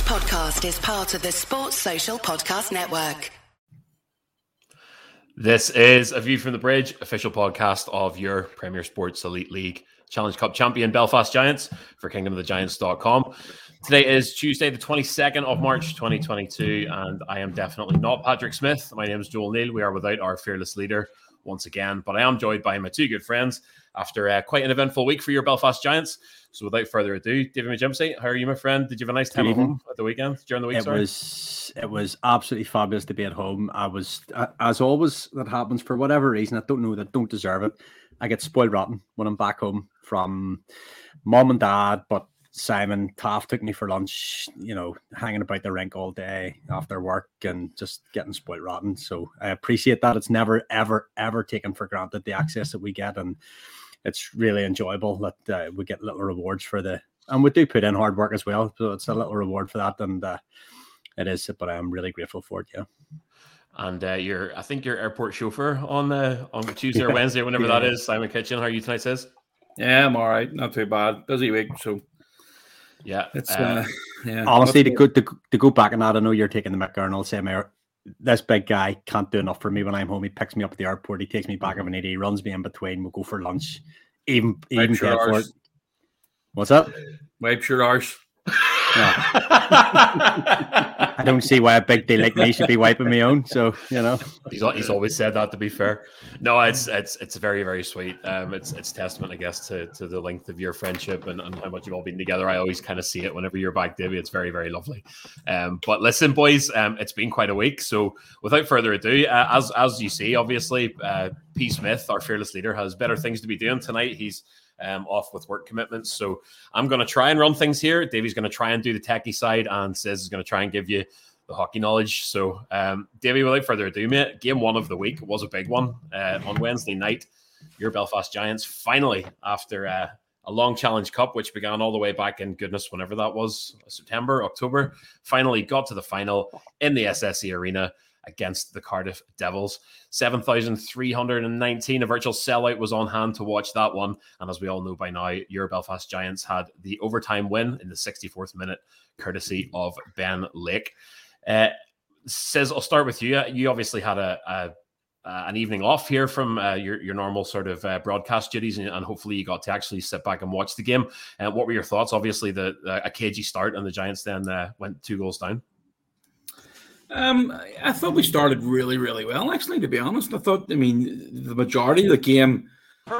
podcast is part of the Sports Social Podcast Network. This is A View from the Bridge, official podcast of your Premier Sports Elite League Challenge Cup champion Belfast Giants for kingdomofthegiants.com. Today is Tuesday, the 22nd of March, 2022, and I am definitely not Patrick Smith. My name is Joel Neal. We are without our fearless leader once again, but I am joined by my two good friends after quite an eventful week for your Belfast Giants. So without further ado, David McGimsey, how are you, my friend? Did you have a nice time at home at the weekend, during the week? It was absolutely fabulous to be at home. I was, as always, that happens for whatever reason. I don't know, that don't deserve it. I get spoiled rotten when I'm back home from mom and dad, but Simon Taft took me for lunch, hanging about the rink all day after work and just getting spoiled rotten. So I appreciate that. It's never, ever, ever taken for granted, the access that we get. And it's really enjoyable that we get little rewards and we do put in hard work as well. So it's a little reward for that. And it is, but I'm really grateful for it. Yeah. And I think your airport chauffeur on Tuesday or Wednesday, whenever that is, Simon Kitchen. How are you tonight, sis? Yeah, I'm all right. Not too bad. Busy week, so yeah. It's honestly to go back on that. I know you're taking the mick, and I'll say, Mayor, this big guy can't do enough for me when I'm home. He picks me up at the airport. He takes me back if I need. He runs me in between. We'll go for lunch. Even paid for it. What's up? Wipe your arse. No. I don't see why a big deal like me should be wiping my own. So he's always said that. To be fair, no, it's very, very sweet. It's testament, I guess, to the length of your friendship and how much you've all been together. I always kind of see it whenever you're back, Davey. It's very, very lovely. But listen, boys, it's been quite a week. So without further ado, as you see, obviously, P. Smith, our fearless leader, has better things to be doing tonight. He's off with work commitments. So I'm going to try and run things here. Davey's going to try and do the techie side, and Sis is going to try and give you the hockey knowledge. So Davey, without further ado, mate, game one of the week was a big one. On Wednesday night, your Belfast Giants finally, after a long Challenge Cup, which began all the way back in goodness, whenever that was, September, October, finally got to the final in the SSE Arena against the Cardiff Devils. 7,319, a virtual sellout was on hand to watch that one. And as we all know by now, your Belfast Giants had the overtime win in the 64th minute, courtesy of Ben Lake. Says, I'll start with you. You obviously had an evening off here from your normal sort of broadcast duties, and hopefully you got to actually sit back and watch the game. What were your thoughts? Obviously, a cagey start, and the Giants then went 2 goals down. I thought we started really, really well, actually, to be honest. The majority of the game,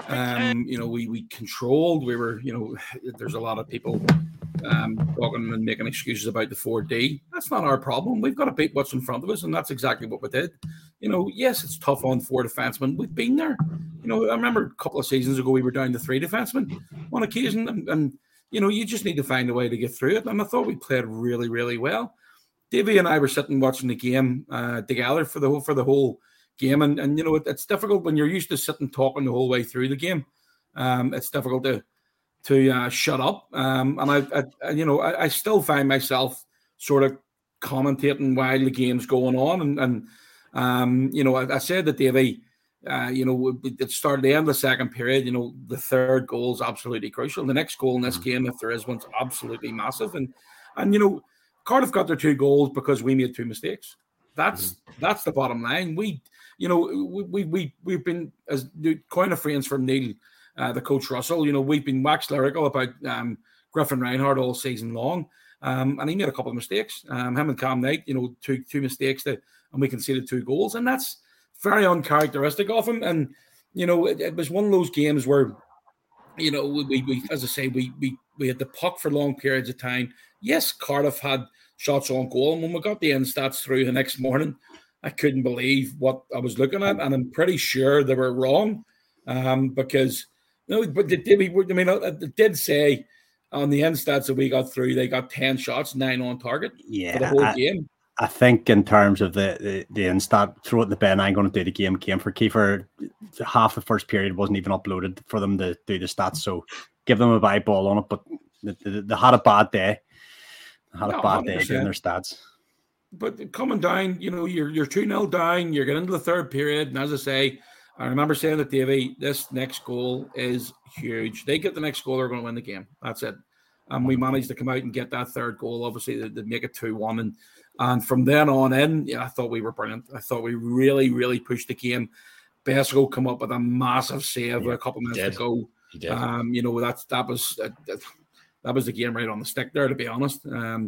we controlled. We were, there's a lot of people talking and making excuses about the 4D. That's not our problem. We've got to beat what's in front of us, and that's exactly what we did. Yes, it's tough on 4 defensemen. We've been there. I remember a couple of seasons ago, we were down to 3 defensemen on occasion, and you just need to find a way to get through it. And I thought we played really, really well. Davey and I were sitting watching the game together for the whole game, and it's difficult when you're used to sitting talking the whole way through the game. It's difficult to shut up, and I still find myself sort of commentating while the game's going on, and I said that Davey, it started the end of the second period. The third goal is absolutely crucial. The next goal in this game, if there is one, is absolutely massive, and Cardiff got their 2 goals because we made 2 mistakes. That's the bottom line. We've been, as the coin of phrase from Neil, the coach Russell, we've been wax lyrical about Griffin Reinhardt all season long, and he made a couple of mistakes. Him and Cam Knight, two mistakes and we conceded 2 goals, and that's very uncharacteristic of him. And it was one of those games where we as I say, we had the puck for long periods of time. Yes, Cardiff had shots on goal, and when we got the end stats through the next morning, I couldn't believe what I was looking at, and I'm pretty sure they were wrong, because but it did say on the end stats that we got through, they got 10 shots, 9 on target for the whole game. I think in terms of the instat, throw it in the bin, I'm going to do the game for Kiefer. Half the first period wasn't even uploaded for them to do the stats, so give them a bye ball on it. But they had a bad day. Had a bad day doing their stats. But coming down, you're 2-0 down, you're getting into the third period, and as I say, I remember saying that Davey, this next goal is huge. They get the next goal, they're going to win the game. That's it. and we managed to come out and get that third goal. Obviously, to make it 2-1, and from then on in, I thought we were brilliant. I thought we really, really pushed the game. Besko come up with a massive save with a couple of minutes to go. He did. That was the game right on the stick there, to be honest.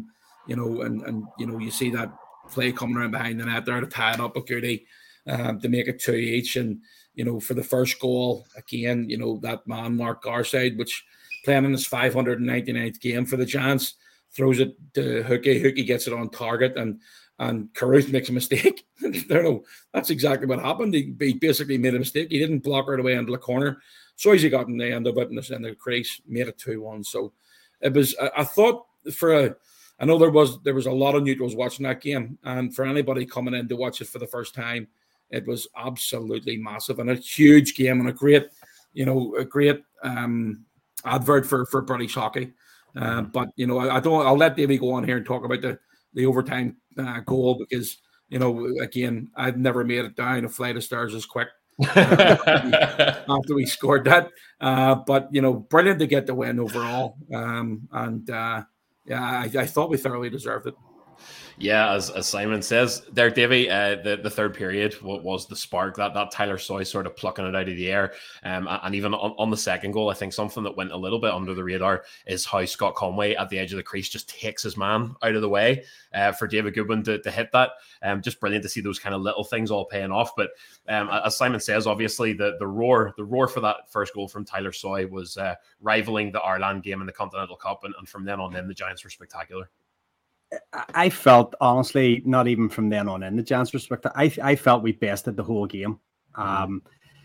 You see that play coming around behind the net there to tie it up with Goody, to make it 2 each. And, for the first goal, again, that man, Mark Garside, which playing in his 599th game for the Giants, throws it to Hookie. Hookie gets it on target, and Carruth makes a mistake. That's exactly what happened. He basically made a mistake. He didn't block right away into the corner. So as he got in the end of it, and the crease, made it 2-1. So it was, I thought, I know there was a lot of neutrals watching that game, and for anybody coming in to watch it for the first time, it was absolutely massive and a huge game and a great advert for British hockey. But I'll let Davey go on here and talk about the overtime goal, because again, I've never made it down a flight of stairs as quick after we scored that. But brilliant to get the win overall. I thought we thoroughly deserved it. Yeah, as Simon says there, Davey, the third period was the spark, that Tyler Soy sort of plucking it out of the air. And even on the second goal, I think something that went a little bit under the radar is how Scott Conway at the edge of the crease just takes his man out of the way for David Goodwin to hit that. Just brilliant to see those kind of little things all paying off. But as Simon says, obviously the roar for that first goal from Tyler Soy was rivaling the Ireland game in the Continental Cup. And from then on in, the Giants were spectacular. I felt, honestly, not even from then on in, the Giants were spectacular. I felt we bested the whole game. And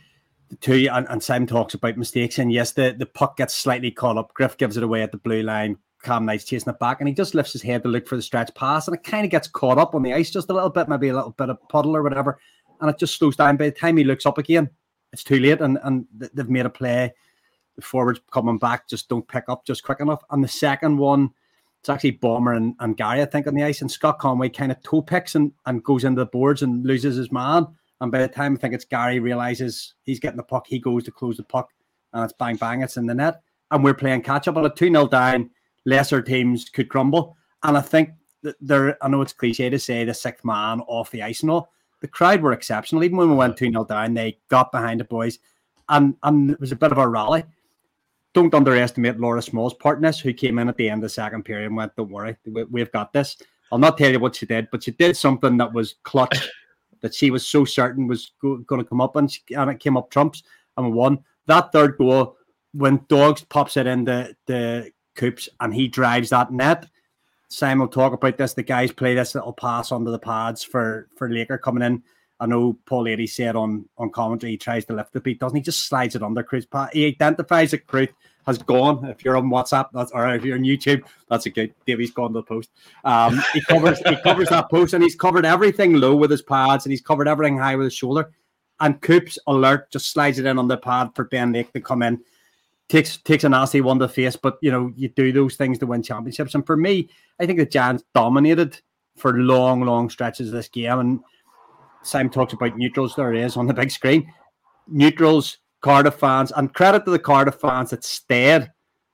Simon talks about mistakes, and yes, the puck gets slightly caught up. Griff gives it away at the blue line. Cam Knight's chasing it back, and he just lifts his head to look for the stretch pass, and it kind of gets caught up on the ice just a little bit, maybe a little bit of puddle or whatever, and it just slows down. By the time he looks up again, it's too late, and they've made a play. The forwards coming back just don't pick up just quick enough. And the second one, it's actually Bomber and Gary, I think, on the ice, and Scott Conway kind of toe picks and goes into the boards and loses his man. And by the time I think it's Gary realizes he's getting the puck, he goes to close the puck, and it's bang, bang, it's in the net. And we're playing catch up on a 2-0 down. Lesser teams could crumble. And I think that I know it's cliche to say the sixth man off the ice and all. The crowd were exceptional. Even when we went 2-0 down, they got behind the boys. And it was a bit of a rally. Don't underestimate Laura Small's part in this, who came in at the end of the second period and went, don't worry, we've got this. I'll not tell you what she did, but she did something that was clutch, that she was so certain was going to come up, and it came up trumps, and we won. That third goal, when Dogs pops it into the Coops and he drives that net, Simon will talk about this. The guys play this little pass under the pads for Laker coming in. I know Paul Lady said on commentary he tries to lift the beat, doesn't he? Just slides it under Cruz. He identifies that Cruz has gone. If you're on WhatsApp, or if you're on YouTube, that's a good. Davey's gone to the post. He covers that post, and he's covered everything low with his pads, and he's covered everything high with his shoulder. And Coops alert just slides it in on the pad for Ben Lake to come in. Takes a nasty one to the face, but you do those things to win championships. And for me, I think the Giants dominated for long stretches of this game. And Simon talks about neutrals. There it is on the big screen. Neutrals, Cardiff fans, and credit to the Cardiff fans that stayed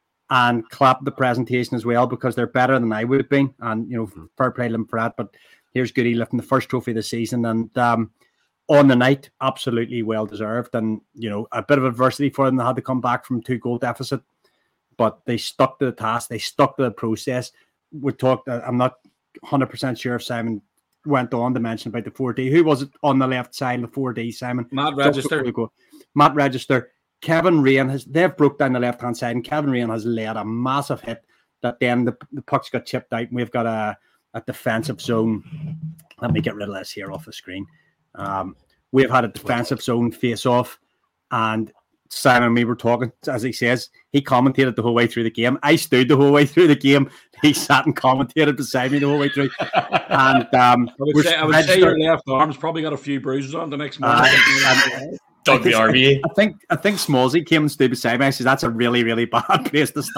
and clapped the presentation as well, because they're better than I would have been. And fair play to them for that. But here's Goody lifting the first trophy of the season, and on the night, absolutely well deserved. And a bit of adversity for them. They had to come back from 2-goal deficit, but they stuck to the task. They stuck to the process. We talked. I'm not 100% sure if Simon went on to mention about the 4D. Who was it on the left side of the 4D, Simon? Matt Register. Matt Register. Kevin Rain they've broke down the left-hand side, and Kevin Rain has led a massive hit that then the puck's got chipped out, and we've got a defensive zone. Let me get rid of this here off the screen. We've had a defensive zone face-off, and Simon and me were talking, as he says, he commentated the whole way through the game. I stood the whole way through the game. He sat and commentated beside me the whole way through. And I would say your left arm's probably got a few bruises on the next morning. Doug the RB. I think Smallsy came and stood beside me. I said, that's a really, really bad place to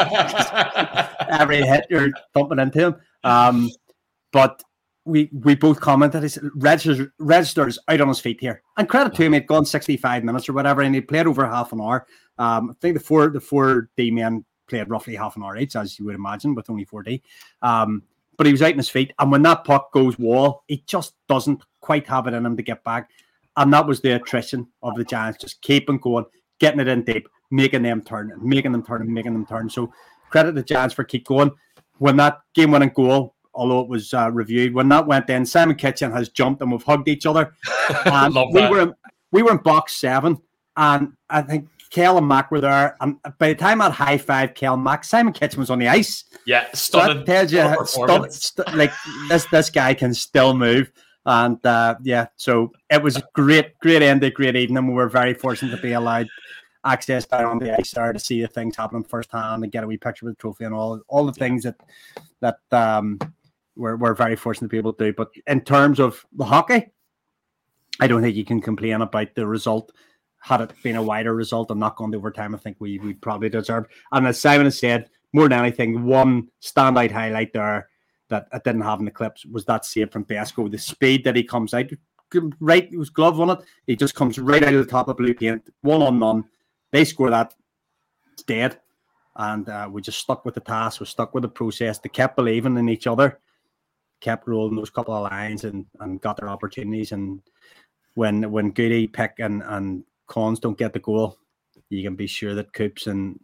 stand. Every hit you're thumping into him. But we both commented. He said, Register's out on his feet here. And credit to him, he'd gone 65 minutes or whatever, and he played over half an hour. I think the four D men played roughly half an hour each, as you would imagine, with only 4D. But he was out on his feet, and when that puck goes wall, he just doesn't quite have it in him to get back. And that was the attrition of the Giants, just keeping going, getting it in deep, making them turn, and making them turn, and making them turn. So credit the Giants for keep going. When that game-winning goal, although it was reviewed, when that went in, Simon Kitchen has jumped and we've hugged each other. And we were in box 7, and I think Kel and Mac were there. And by the time I'd high-fived Kel and Mac, Simon Kitchen was on the ice. Yeah, stunning. So that tells you, like this guy can still move. And so it was a great end to a great evening. We were very fortunate to be allowed access down on the ice there to see the things happening firsthand and get a wee picture with the trophy and all the things that we're very fortunate to be able to do. But in terms of the hockey, I don't think you can complain about the result. Had it been a wider result and not gone to overtime, I think we probably deserved. And as Simon has said, more than anything, one standout highlight there that I didn't have in the clips was that save from Besko. The speed that he comes out, right, it was glove on it. He just comes right out of the top of blue paint, 1-on-1. They score that, it's dead. And we just stuck with the task, we stuck with the process. They kept believing in each other, kept rolling those couple of lines and got their opportunities. And when Goody, Pick and Cons don't get the goal, you can be sure that Coops and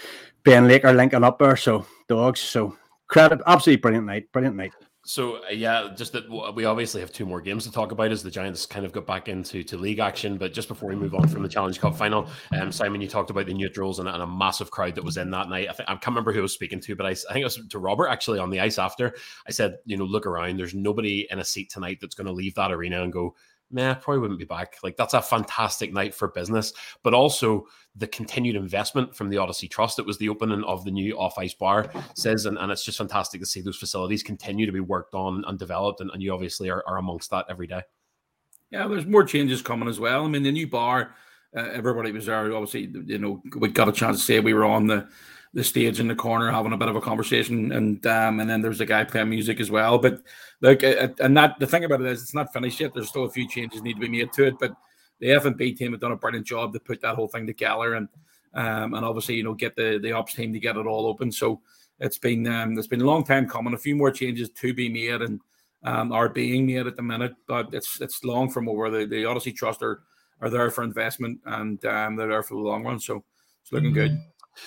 Ben Lake are linking up there. So dogs. So credit, absolutely brilliant night. So, just that we obviously have 2 more games to talk about as the Giants kind of got back into league action. But just before we move on from the Challenge Cup final, Simon, you talked about the neutrals and a massive crowd that was in that night. I can't remember who I was speaking to, but I think it was to Robert actually on the ice after. I said, look around. There's nobody in a seat tonight that's going to leave that arena and go, nah, probably wouldn't be back. Like, that's a fantastic night for business, but also the continued investment from the Odyssey Trust. It was the opening of the new off-ice bar, and it's just fantastic to see those facilities continue to be worked on and developed, and you obviously are amongst that every day. Yeah, there's more changes coming as well. I mean, the new bar, everybody was there. Obviously, we got a chance to say we were on the stage in the corner having a bit of a conversation, and then there's a guy playing music as well. But look, and that the thing about it is it's not finished yet. There's still a few changes need to be made to it, but the F&B team have done a brilliant job to put that whole thing together, and obviously get the ops team to get it all open. So it's been a long time coming. A few more changes to be made and are being made at the minute, but it's long from over. The Odyssey Trust are there for investment, and they're there for the long run. So it's looking good.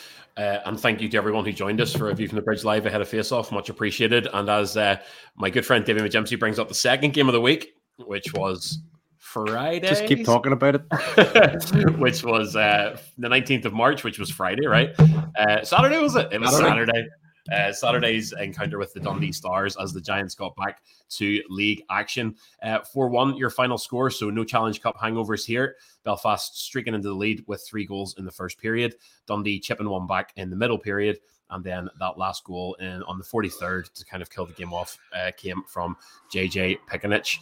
And thank you to everyone who joined us for a View from the Bridge live ahead of face-off. Much appreciated. And as my good friend David McGempsey brings up the second game of the week, which was Friday. Just keep talking about it. Which was the 19th of March, which was Friday, right? Saturday, was it? It was Saturday. Saturday's encounter with the Dundee Stars as the Giants got back to league action. 4-1, your final score, so no Challenge Cup hangovers here. Belfast streaking into the lead with 3 goals in the first period. Dundee chipping 1 back in the middle period. And then that last goal on the 43rd to kind of kill the game off came from JJ Pikanich.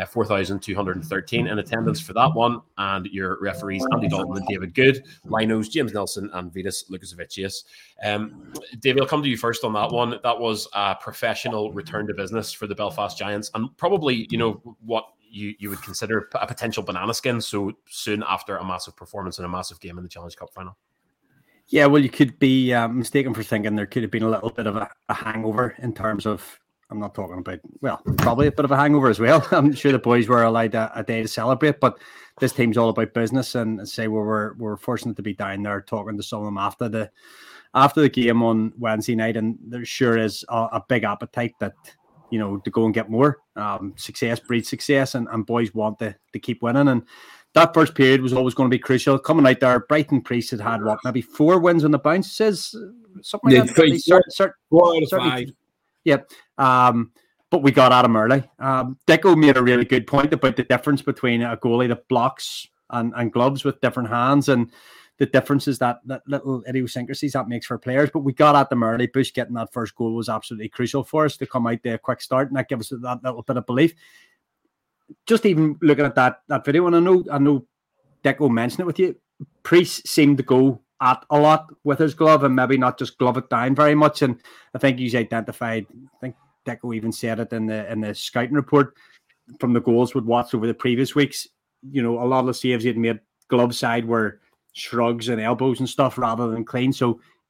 4,213 in attendance for that one. And your referees, Andy Dalton and David Good, Linos, James Nelson, and Vitas Lukasevicius. David, I'll come to you first on that one. That was a professional return to business for the Belfast Giants, and probably, what you would consider a potential banana skin so soon after a massive performance in a massive game in the Challenge Cup final. Yeah, well, you could be mistaken for thinking there could have been a little bit of a hangover in terms of, I'm not talking about, well, probably a bit of a hangover as well. I'm sure the boys were allowed a day to celebrate, but this team's all about business, and say we're fortunate to be down there talking to some of them after the game on Wednesday night, and there sure is a big appetite that, to go and get more. Success breeds success, and boys want to keep winning, and that first period was always going to be crucial. Coming out there, Brighton Priest had maybe 4 wins on the bounce, says something like that. 4 out of 5. Yep. But we got at him early. Dicko made a really good point about the difference between a goalie that blocks and gloves with different hands, and the differences that little idiosyncrasies that makes for players. But we got at them early. Bush getting that first goal was absolutely crucial for us to come out there a quick start, and that gives us that little bit of belief. Just even looking at that video, and I know Dicko mentioned it with you, Priest seemed to go at a lot with his glove and maybe not just glove it down very much. And I think he's identified, I think Dicko even said it in the scouting report from the goals we'd watched over the previous weeks. A lot of the saves he'd made glove side were shrugs and elbows and stuff rather than clean. So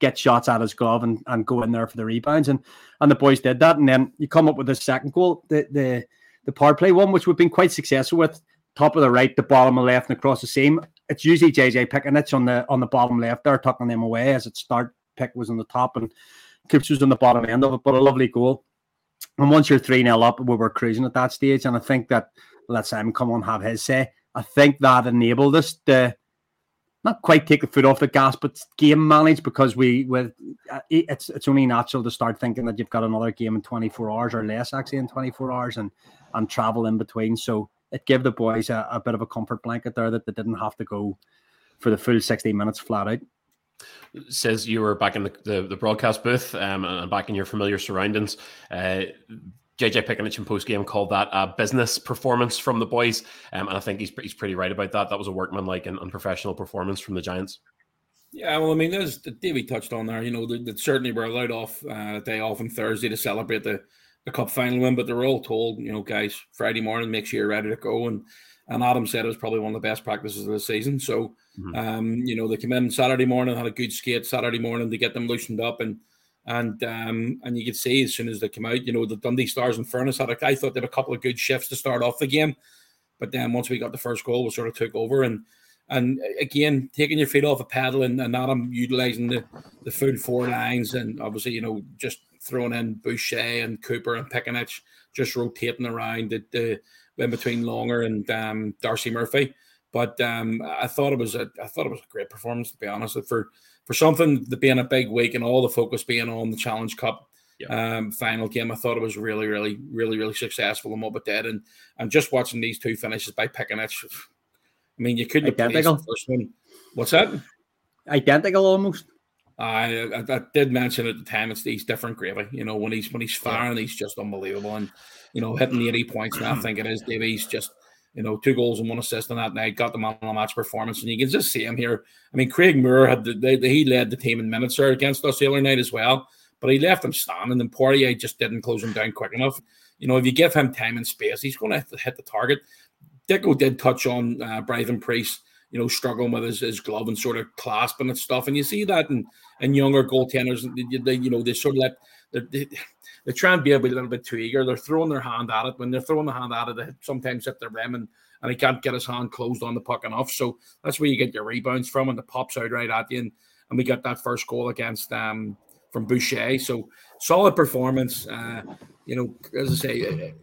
get shots at his glove and go in there for the rebounds. And the boys did that. And then you come up with the second goal, the power play one, which we've been quite successful with. Top of the right, the bottom of the left, and across the seam. It's usually JJ Pickenic on the bottom left there, tucking them away as it start. Pick was on the top and Coops was on the bottom end of it, but a lovely goal. And once you're 3-0 up, we were cruising at that stage. And I think that, let Simon come on have his say. I think that enabled us to not quite take the foot off the gas, but game manage, because it's only natural to start thinking that you've got another game in 24 hours or less, actually, in 24 hours and travel in between. So it gave the boys a bit of a comfort blanket there that they didn't have to go for the full 60 minutes flat out. Says you were back in the broadcast booth and back in your familiar surroundings. JJ Pickenic in post-game called that a business performance from the boys, and I think he's pretty right about that. That was a workmanlike and professional performance from the Giants. Yeah, well, I mean, as Davey touched on there, they certainly were allowed off a day off on Thursday to celebrate the cup final win, but they were all told, guys, Friday morning, make sure you're ready to go. And Adam said it was probably one of the best practices of the season. So, they came in Saturday morning, had a good skate Saturday morning to get them loosened up, and you could see as soon as they came out, the Dundee Stars, in fairness, I thought they had a couple of good shifts to start off the game, but then once we got the first goal, we sort of took over, and again, taking your feet off a pedal and Adam utilising the full four lines, and obviously, just throwing in Boucher and Cooper and Pickenic, just rotating around in between Longer and Darcy Murphy. But I thought it was a great performance, to be honest. For something that being a big week and all the focus being on the Challenge Cup final game, I thought it was really, really, really, really successful in what we did. And just watching these two finishes by Pickenic, I mean, you couldn't have placed the first one. What's that? Identical almost. I did mention at the time he's different gravy. When he's firing, he's just unbelievable. And hitting 80 points now, I think it is. Davies just 2 goals and 1 assist on that night, got the man of the match performance, and you can just see him here. I mean, Craig Moore he led the team in minutes there against us the other night as well, but he left him standing, and Poirier just didn't close him down quick enough. If you give him time and space, he's going to hit the target. Dicko did touch on Brython Priest, struggling with his glove and sort of clasping and stuff. And you see that in younger goaltenders, they sort of they try and be a little bit too eager. They're throwing their hand at it. When they're throwing the hand at it, they sometimes hit the rim and he can't get his hand closed on the puck enough. So that's where you get your rebounds from, and it pops out right at you. And we got that first goal against from Boucher. So solid performance. As I say,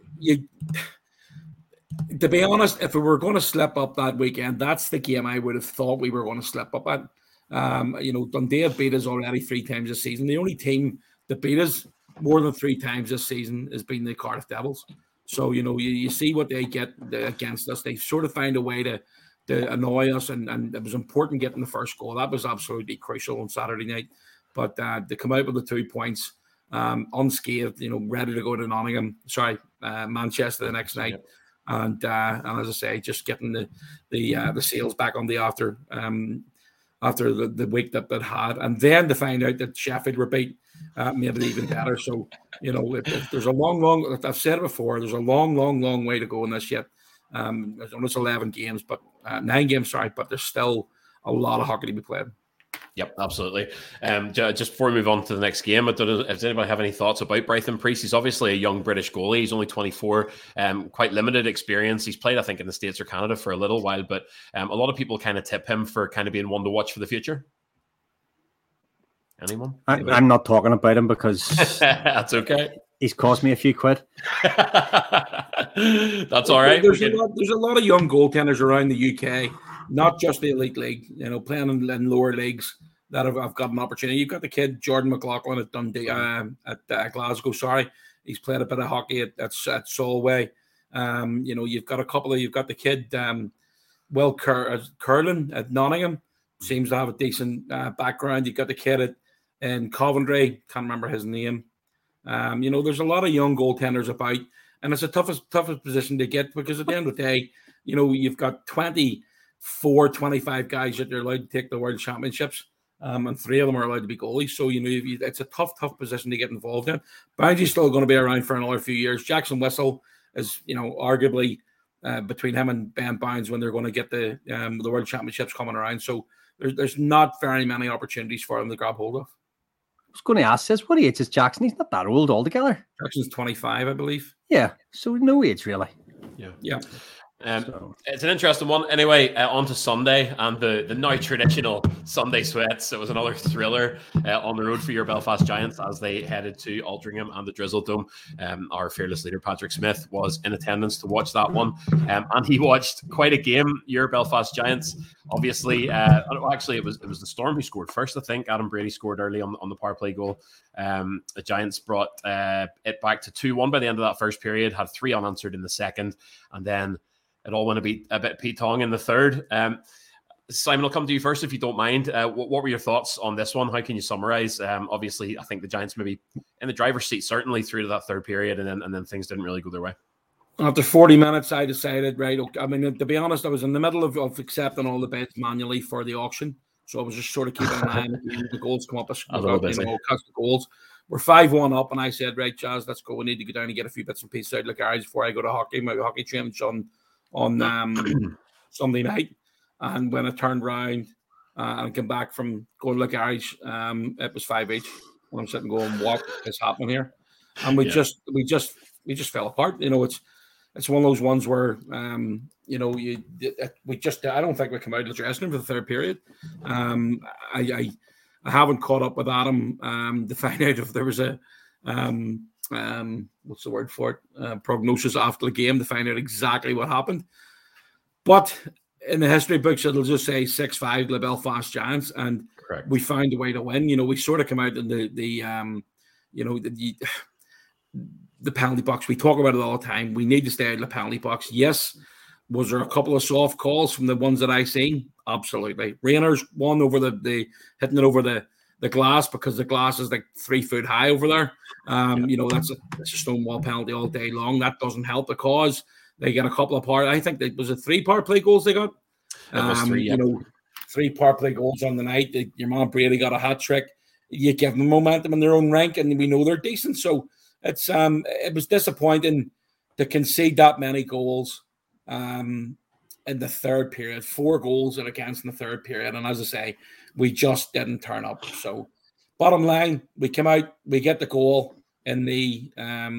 to be honest, if we were going to slip up that weekend, that's the game I would have thought we were going to slip up at. Dundee have beat us already 3 times this season. The only team that beat us more than 3 times this season has been the Cardiff Devils. So, you see what they get against us. They sort of find a way to annoy us, and it was important getting the first goal. That was absolutely crucial on Saturday night. But to come out with the 2 points unscathed, ready to go to Manchester the next night. And as I say, just getting the sales back on the after the week that they'd had, and then to find out that Sheffield were beat made it even better. So if there's a long, I've said it before, there's a long way to go in this yet. There's almost 11 games, but 9 games, but there's still a lot of hockey to be played. Yep, absolutely. Just before we move on to the next game, does anybody have any thoughts about Brython Priest? He's obviously a young British goalie. He's only 24, quite limited experience. He's played, I think, in the States or Canada for a little while, but a lot of people kind of tip him for kind of being one to watch for the future. Anyone? I'm not talking about him because that's okay. He's cost me a few quid. That's all right. There's a lot of young goaltenders around the UK, not just the elite league, playing in lower leagues that have got an opportunity. You've got the kid Jordan McLaughlin at Dundee, at Glasgow. Sorry, he's played a bit of hockey at Solway. You've got the kid Will Curlin at Nottingham. Seems to have a decent background. You've got the kid in Coventry. Can't remember his name. There's a lot of young goaltenders about, and it's the toughest position to get, because at the end of the day, you've got 25 guys that you're allowed to take the World Championships, and 3 of them are allowed to be goalies. So, it's a tough position to get involved in. Boundy's still going to be around for another few years. Jackson Whistle is, arguably between him and Ben Bounds when they're going to get the World Championships coming around. So there's not very many opportunities for them to grab hold of. was going to ask this. What age is Jackson? He's not that old altogether. Jackson's 25, I believe. Yeah, so no age really. Yeah. It's an interesting one. Anyway, on to Sunday and the now traditional Sunday sweats. It was another thriller on the road for your Belfast Giants as they headed to Altrincham and the Drizzle Dome. Our fearless leader, Patrick Smith, was in attendance to watch that one. And he watched quite a game, your Belfast Giants. Obviously, actually, it was the Storm who scored first, I think. Adam Brady scored early on the power play goal. The Giants brought it back to 2-1 by the end of that first period, had 3 unanswered in the second, and then it all went a bit Pete-tong in the third. Simon, I'll come to you first if you don't mind. What were your thoughts on this one? How can you summarize? Obviously, I think the Giants maybe in the driver's seat, certainly through to that third period, and then things didn't really go their way. After 40 minutes, I decided, right, okay, I mean, to be honest, I was in the middle of accepting all the bets manually for the auction. So I was just sort of keeping an eye on the goals come up. A little bit. Catch the goals. We're 5-1 up, and I said, right, Jazz, let's go. We need to go down and get a few bits and pieces out of the garage before I go to hockey. My hockey training's on Sunday night. And when I turned around and came back from going to the garage, it was 5 each. When I'm sitting going, what is happening here? And we just fell apart. You know, it's one of those ones where I don't think we come out of the dressing room for the third period. I haven't caught up with Adam to find out if there was a what's the word for it? Prognosis after the game to find out exactly what happened. But in the history books, it'll just say 6-5 to the Belfast Giants, and correct. We found a way to win. You know, we sort of come out in the penalty box. We talk about it all the time. We need to stay out of the penalty box. Yes. Was there a couple of soft calls from the ones that I seen? Absolutely. Rayner's one over the hitting it over the glass because the glass is like 3 foot high over there. You know, that's a stonewall penalty all day long. That doesn't help the cause. They get a couple of I think it was 3 power play goals they got. It was 3, yeah. You know, 3 power play goals on the night. Your man Brady got a hat trick. You give them momentum in their own rank, and we know they're decent. So it was disappointing to concede that many goals in the third period. 4 goals against in the third period, and as I say, we just didn't turn up. So bottom line, we came out, we get the goal in the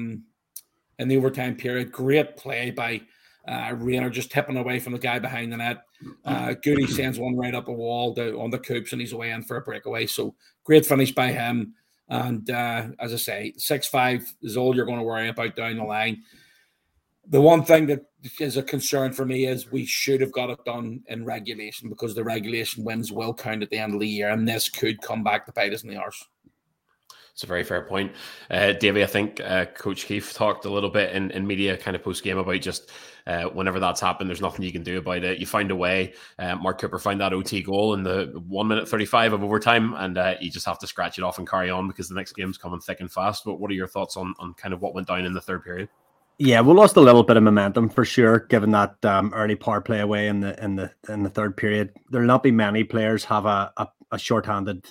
overtime period. Great play by Rayner, just tipping away from the guy behind the net. Goody sends one right up a wall on the coops, and he's away in for a breakaway. So great finish by him. And as I say, 6-5 is all you're going to worry about down the line. The one thing that is a concern for me is we should have got it done in regulation, because the regulation wins will count at the end of the year, and this could come back to bite us in the arse. It's a very fair point. Davey, I think Coach Keefe talked a little bit in media kind of post-game about just whenever that's happened, there's nothing you can do about it. You find a way. Mark Cooper found that OT goal in the 1 minute 35 of overtime, and you just have to scratch it off and carry on because the next game's coming thick and fast. But what are your thoughts on kind of what went down in the third period? Yeah, we lost a little bit of momentum for sure, given that early power play away in the third period. There'll not be many players have a shorthanded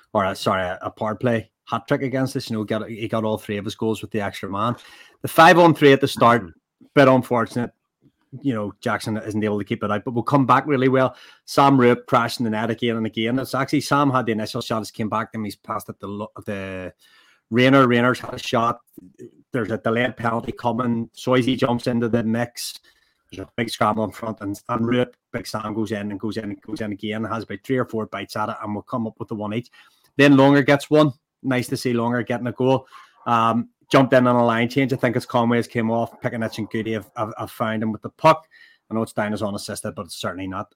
a power play hat trick against us. You know, he got all 3 of his goals with the extra man. The 5-on-3 at the start, bit unfortunate. You know, Jackson isn't able to keep it out, but we'll come back really well. Sam Roop crashed in the net again and again. It's actually Sam had the initial shot, has came back, and he's passed it the Rayner. Rayner's had a shot. There's a delayed penalty coming. Soisy jumps into the mix. There's a big scramble in front, and Roop, Big Sam goes in again. Has about 3 or 4 bites at it, and we'll come up with the 1 each. Then Longer gets one. Nice to see Longer getting a goal. Jumped in on a line change. I think it's Conway's came off. Pickanic and Goody have found him with the puck. I know it's down as unassisted, but it's certainly not.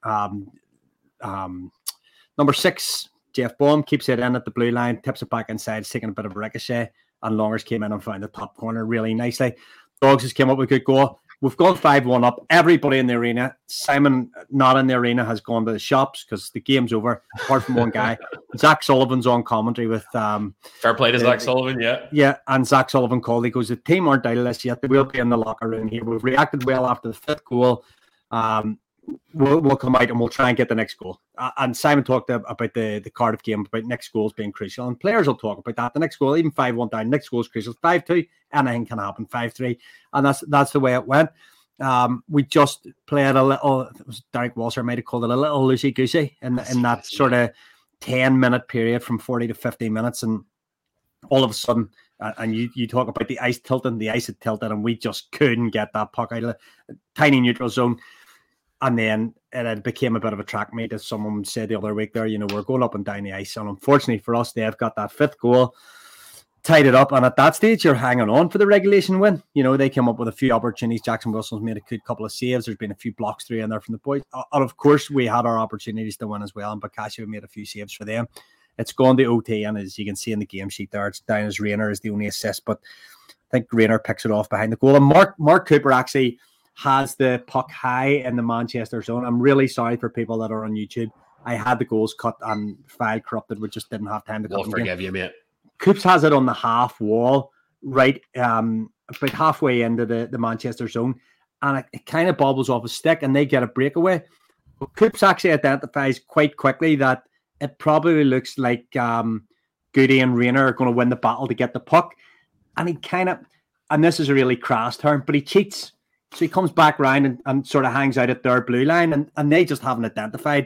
Number 6, Jeff Baum keeps it in at the blue line, tips it back inside, taking a bit of a ricochet, and Longers came in and found the top corner really nicely. Dogs has came up with a good goal. We've gone 5-1 up. Everybody in the arena, Simon not in the arena, has gone to the shops because the game's over, apart from one guy. Zach Sullivan's on commentary with... fair play to Zach Sullivan, yeah. Yeah, and Zach Sullivan called. He goes, the team aren't out of this yet. They will be in the locker room here. We've reacted well after the 5th goal. We'll come out and we'll try and get the next goal. And Simon talked about the Cardiff game, about next goals being crucial. And players will talk about that. The next goal, even 5-1 down, next goal is crucial. 5-2, anything can happen. 5-3. And that's the way it went. We just played a little, it was Derek Walser might have called it a little loosey-goosey in that sort of 10-minute period from 40 to 50 minutes. And all of a sudden, and you talk about the ice tilting, the ice had tilted, and we just couldn't get that puck out of the tiny neutral zone. And then it became a bit of a track meet, as someone said the other week there. We're going up and down the ice. And unfortunately for us, they've got that 5th goal, tied it up. And at that stage, you're hanging on for the regulation win. They came up with a few opportunities. Jackson Wilson's made a good couple of saves. There's been a few blocks through in there from the boys. And of course, we had our opportunities to win as well. And Boccaccio made a few saves for them. It's gone to OT. And as you can see in the game sheet there, it's down as Rayner is the only assist. But I think Rayner picks it off behind the goal. And Mark Cooper actually has the puck high in the Manchester zone. I'm really sorry for people that are on YouTube. I had the goals cut and file corrupted. We just didn't have time to cut them. We'll forgive you, mate. Coops has it on the half wall, right about halfway into the Manchester zone, and it kind of bobbles off a stick, and they get a breakaway. But Coops actually identifies quite quickly that it probably looks like Goody and Rayner are going to win the battle to get the puck, and he and this is a really crass term, but he cheats. So he comes back round and sort of hangs out at their blue line, and they just haven't identified,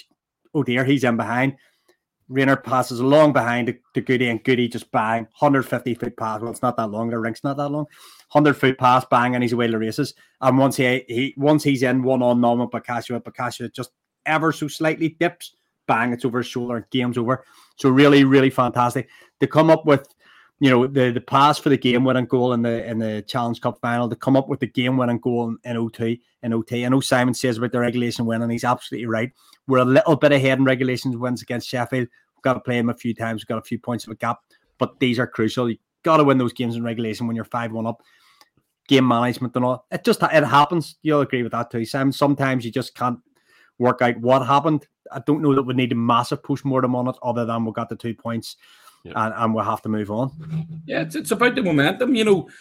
oh dear, he's in behind. Rayner passes along behind to Goody, and Goody just bang, 150-foot pass. Well, it's not that long, the rink's not that long. 100-foot pass, bang, and he's away to races. And once he's in one-on-one with Boccaccio just ever so slightly dips, bang, it's over his shoulder, game's over. So really, really fantastic. To come up with the pass for the game-winning goal in the Challenge Cup final, to come up with the game-winning goal in OT. I know Simon says about the regulation win, and he's absolutely right. We're a little bit ahead in regulation wins against Sheffield. We've got to play them a few times. We've got a few points of a gap, but these are crucial. You've got to win those games in regulation when you're 5-1 up. Game management and all. It happens. You'll agree with that too, Simon. Sometimes you just can't work out what happened. I don't know that we need a massive post-mortem on it, other than we got the 2 points. Yeah. And we'll have to move on. Yeah, it's about the momentum.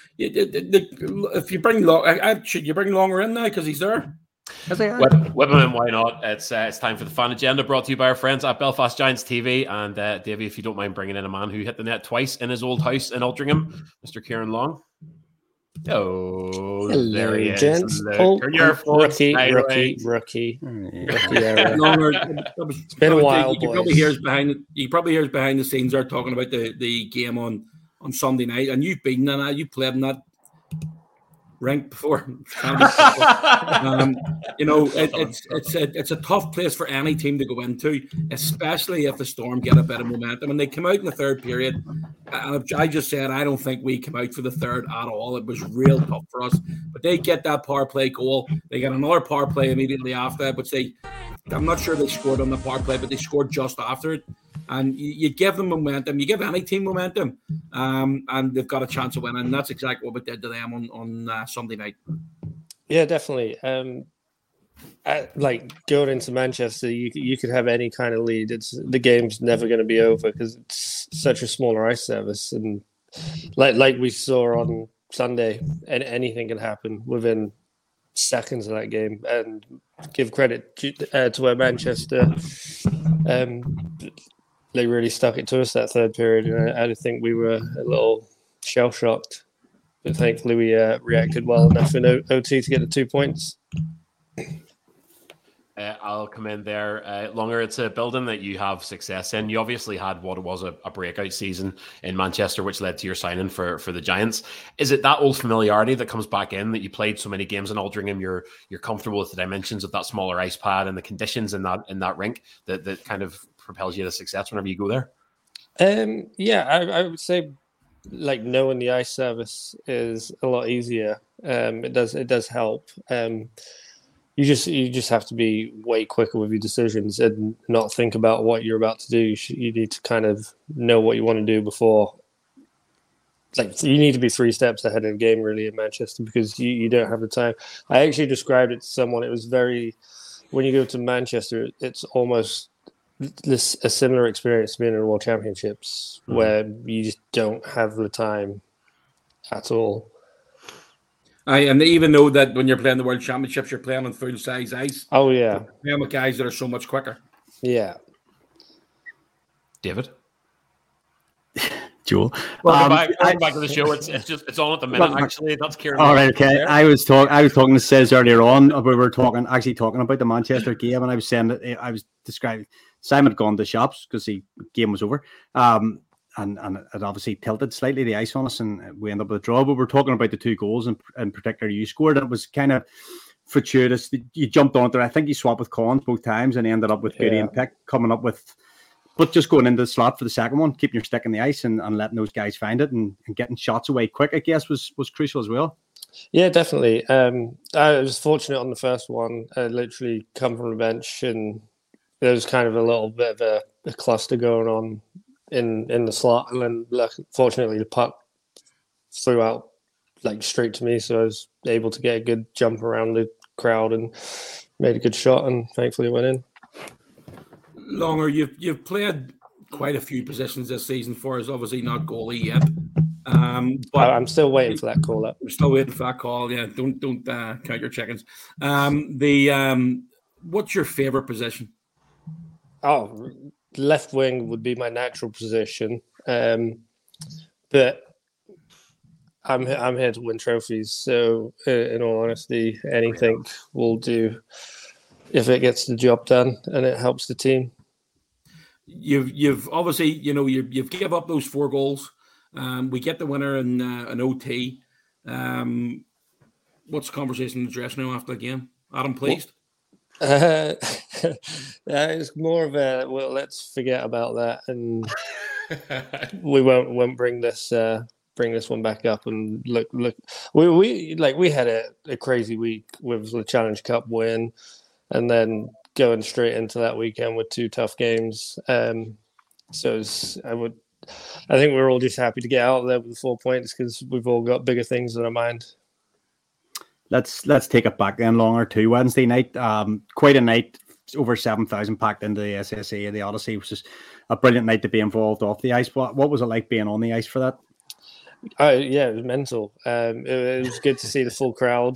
If you bring should you bring Longer in now because he's there? Whip him in, why not? It's time for the fan agenda, brought to you by our friends at Belfast Giants TV. And Davey, if you don't mind bringing in a man who hit the net twice in his old house in Altrincham, Mr. Kieran Long. Hello, there he is. Gents. Turn your rookie. Longer. It's been a while. You probably hears behind the scenes are talking about the game on Sunday night, and you've been in that. You played in that rink before. It's a tough place for any team to go into, especially if the Storm get a bit of momentum. And they come out in the third period, and I just said I don't think we came out for the third at all. It was real tough for us. But they get that power play goal. They get another power play immediately after that, which I'm not sure they scored on the power play, but they scored just after it. And you give them momentum. You give any team momentum, and they've got a chance of winning. And that's exactly what we did to them on Sunday night. Yeah, definitely. Like going into Manchester, you could have any kind of lead. The game's never going to be over because it's such a smaller ice service, and like we saw on Sunday, anything can happen within seconds of that game. And give credit to where Manchester. They really stuck it to us that third period, and I think we were a little shell-shocked. But thankfully, we reacted well enough in OT to get the 2 points. I'll come in there. Longer, it's a building that you have success in. You obviously had what was a breakout season in Manchester, which led to your signing for the Giants. Is it that old familiarity that comes back in, that you played so many games in Altrincham, you're comfortable with the dimensions of that smaller ice pad and the conditions in that rink that kind of propels you to success whenever you go there? I would say like knowing the ice service is a lot easier. It does help. You just have to be way quicker with your decisions and not think about what you're about to do. You need to kind of know what you want to do before. Like you need to be 3 steps ahead of the game really in Manchester because you don't have the time. I actually described it to someone. It was when you go to Manchester, it's almost a similar experience to being in the World Championships where you just don't have the time at all. And they even know that when you're playing the World Championships, you're playing on full-size ice. Oh, yeah. You're playing with guys that are so much quicker. Yeah. David? Joel? Welcome back to the show. It's on at the minute, actually. That's Kieran. All right, okay. I was talking to Cez earlier on. We were talking about the Manchester game, and I was saying that I was describing Simon had gone to shops because the game was over. and it obviously tilted slightly the ice on us, and we ended up with a draw. But we're talking about the 2 goals in particular you scored. It was kind of fortuitous. You jumped on there. I think you swapped with Collins both times, and ended up with Goody and Pick coming up with. But just going into the slot for the second one, keeping your stick in the ice and letting those guys find it and getting shots away quick, I guess, was crucial as well. Yeah, definitely. I was fortunate on the first one. I literally come from the bench, and there was kind of a little bit of a cluster going on in the slot. And then, fortunately, the puck flew out like straight to me, so I was able to get a good jump around the crowd and made a good shot, and thankfully it went in. Longer, you've played quite a few positions this season for us. Obviously, not goalie yet. But I'm still waiting for that call up. We're still waiting for that call. Yeah, don't count your chickens. What's your favorite position? Oh, left wing would be my natural position, but I'm here to win trophies. So, in all honesty, anything will do if it gets the job done and it helps the team. You've obviously, you've give up those 4 goals. We get the winner in an OT. What's the conversation in the dressing room after the game? Adam, pleased? It's more of a let's forget about that, and we won't bring this one back up. And look, we had a crazy week with the Challenge Cup win, and then going straight into that weekend with 2 tough games. So I think we're all just happy to get out there with the 4 points because we've all got bigger things in our mind. Let's take it back then longer to Wednesday night. Quite a night, over 7,000 packed into the SSE and the Odyssey, which is a brilliant night to be involved off the ice. What was it like being on the ice for that? Yeah, it was mental. It was good to see the full crowd.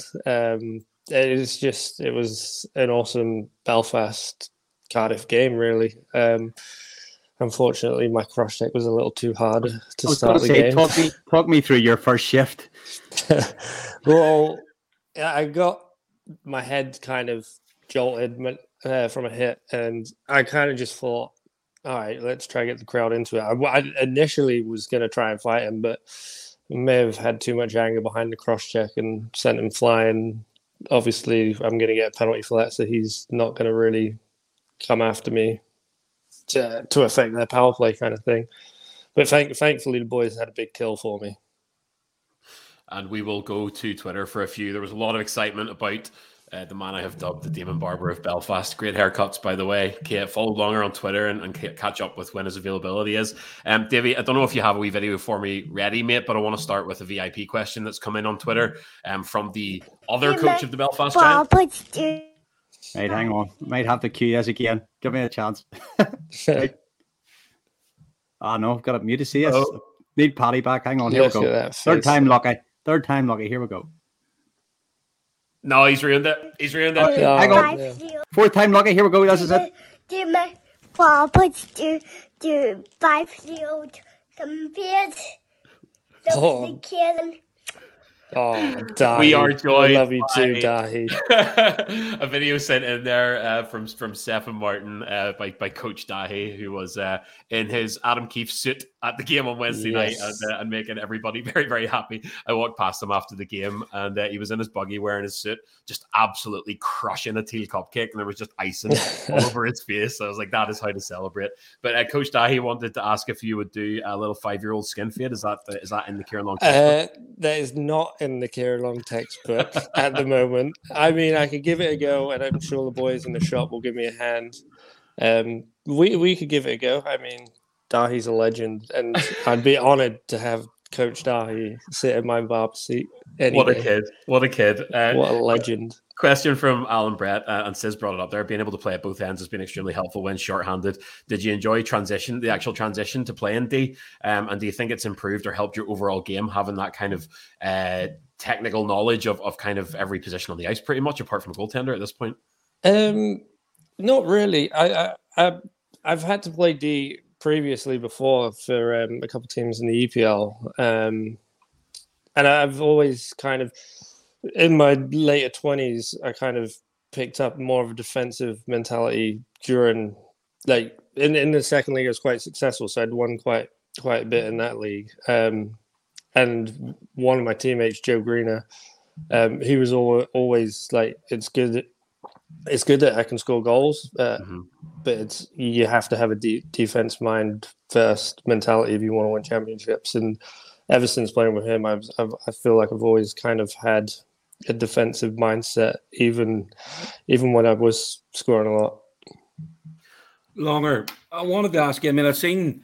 It was an awesome Belfast Cardiff game, really. Unfortunately, my cross check was a little too hard to start the game. Talk me through your first shift. Well, I got my head kind of jolted from a hit, and I kind of just thought, all right, let's try to get the crowd into it. I initially was going to try and fight him, but may have had too much anger behind the cross check and sent him flying. Obviously, I'm going to get a penalty for that, so he's not going to really come after me to affect their power play kind of thing. But thankfully, the boys had a big kill for me. And we will go to Twitter for a few. There was a lot of excitement about the man I have dubbed the Damon Barber of Belfast. Great haircuts, by the way. Follow Longer on Twitter and catch up with when his availability is. Davey, I don't know if you have a wee video for me ready, mate, but I want to start with a VIP question that's come in on Twitter from the other coach of the Belfast Giants. Right, hang on. Might have to cue this again. Give me a chance. Right. No, I've got it muted. See, need Paddy back. Hang on, here we go. Third time lucky. Here we go. No, he's ruined it. Hang on. Yeah. 4th time lucky. Here we go. This is it. Do 5-0 compared to killing. Oh, Dahi. We are joined. I love you too, Dahi. A video sent in there from Stephen Martin by Coach Dahi, who was in his Adam Keefe suit at the game on Wednesday night and making everybody very, very happy. I walked past him after the game, and he was in his buggy wearing his suit, just absolutely crushing a teal cupcake, and there was just icing all over his face. So I was like, that is how to celebrate. But Coach Dahi wanted to ask if you would do a little 5-year-old skin fade. Is that in the Kieran Long textbook? That is not in the Kieran Long textbook at the moment. I mean, I could give it a go, and I'm sure the boys in the shop will give me a hand. We could give it a go. I mean, Dahi's a legend, and I'd be honoured to have Coach Dahi sit in my barber seat. What a kid. What a legend. Question from Alan Brett, and Sis brought it up there. Being able to play at both ends has been extremely helpful when shorthanded. Did you enjoy the actual transition to playing D? And do you think it's improved or helped your overall game, having that kind of technical knowledge of kind of every position on the ice, pretty much, apart from goaltender at this point? Not really. I've had to play D previously before for a couple of teams in the EPL, and I've always kind of, in my later 20s, I kind of picked up more of a defensive mentality during, like, in the second league, I was quite successful, so I'd won quite quite a bit in that league. And one of my teammates, Joe Greener, he was always like, it's good that I can score goals, but you have to have a defense mind first mentality if you want to win championships. And ever since playing with him, I feel like I've always kind of had a defensive mindset, even when I was scoring a lot. Longer, I wanted to ask you. I mean, I've seen.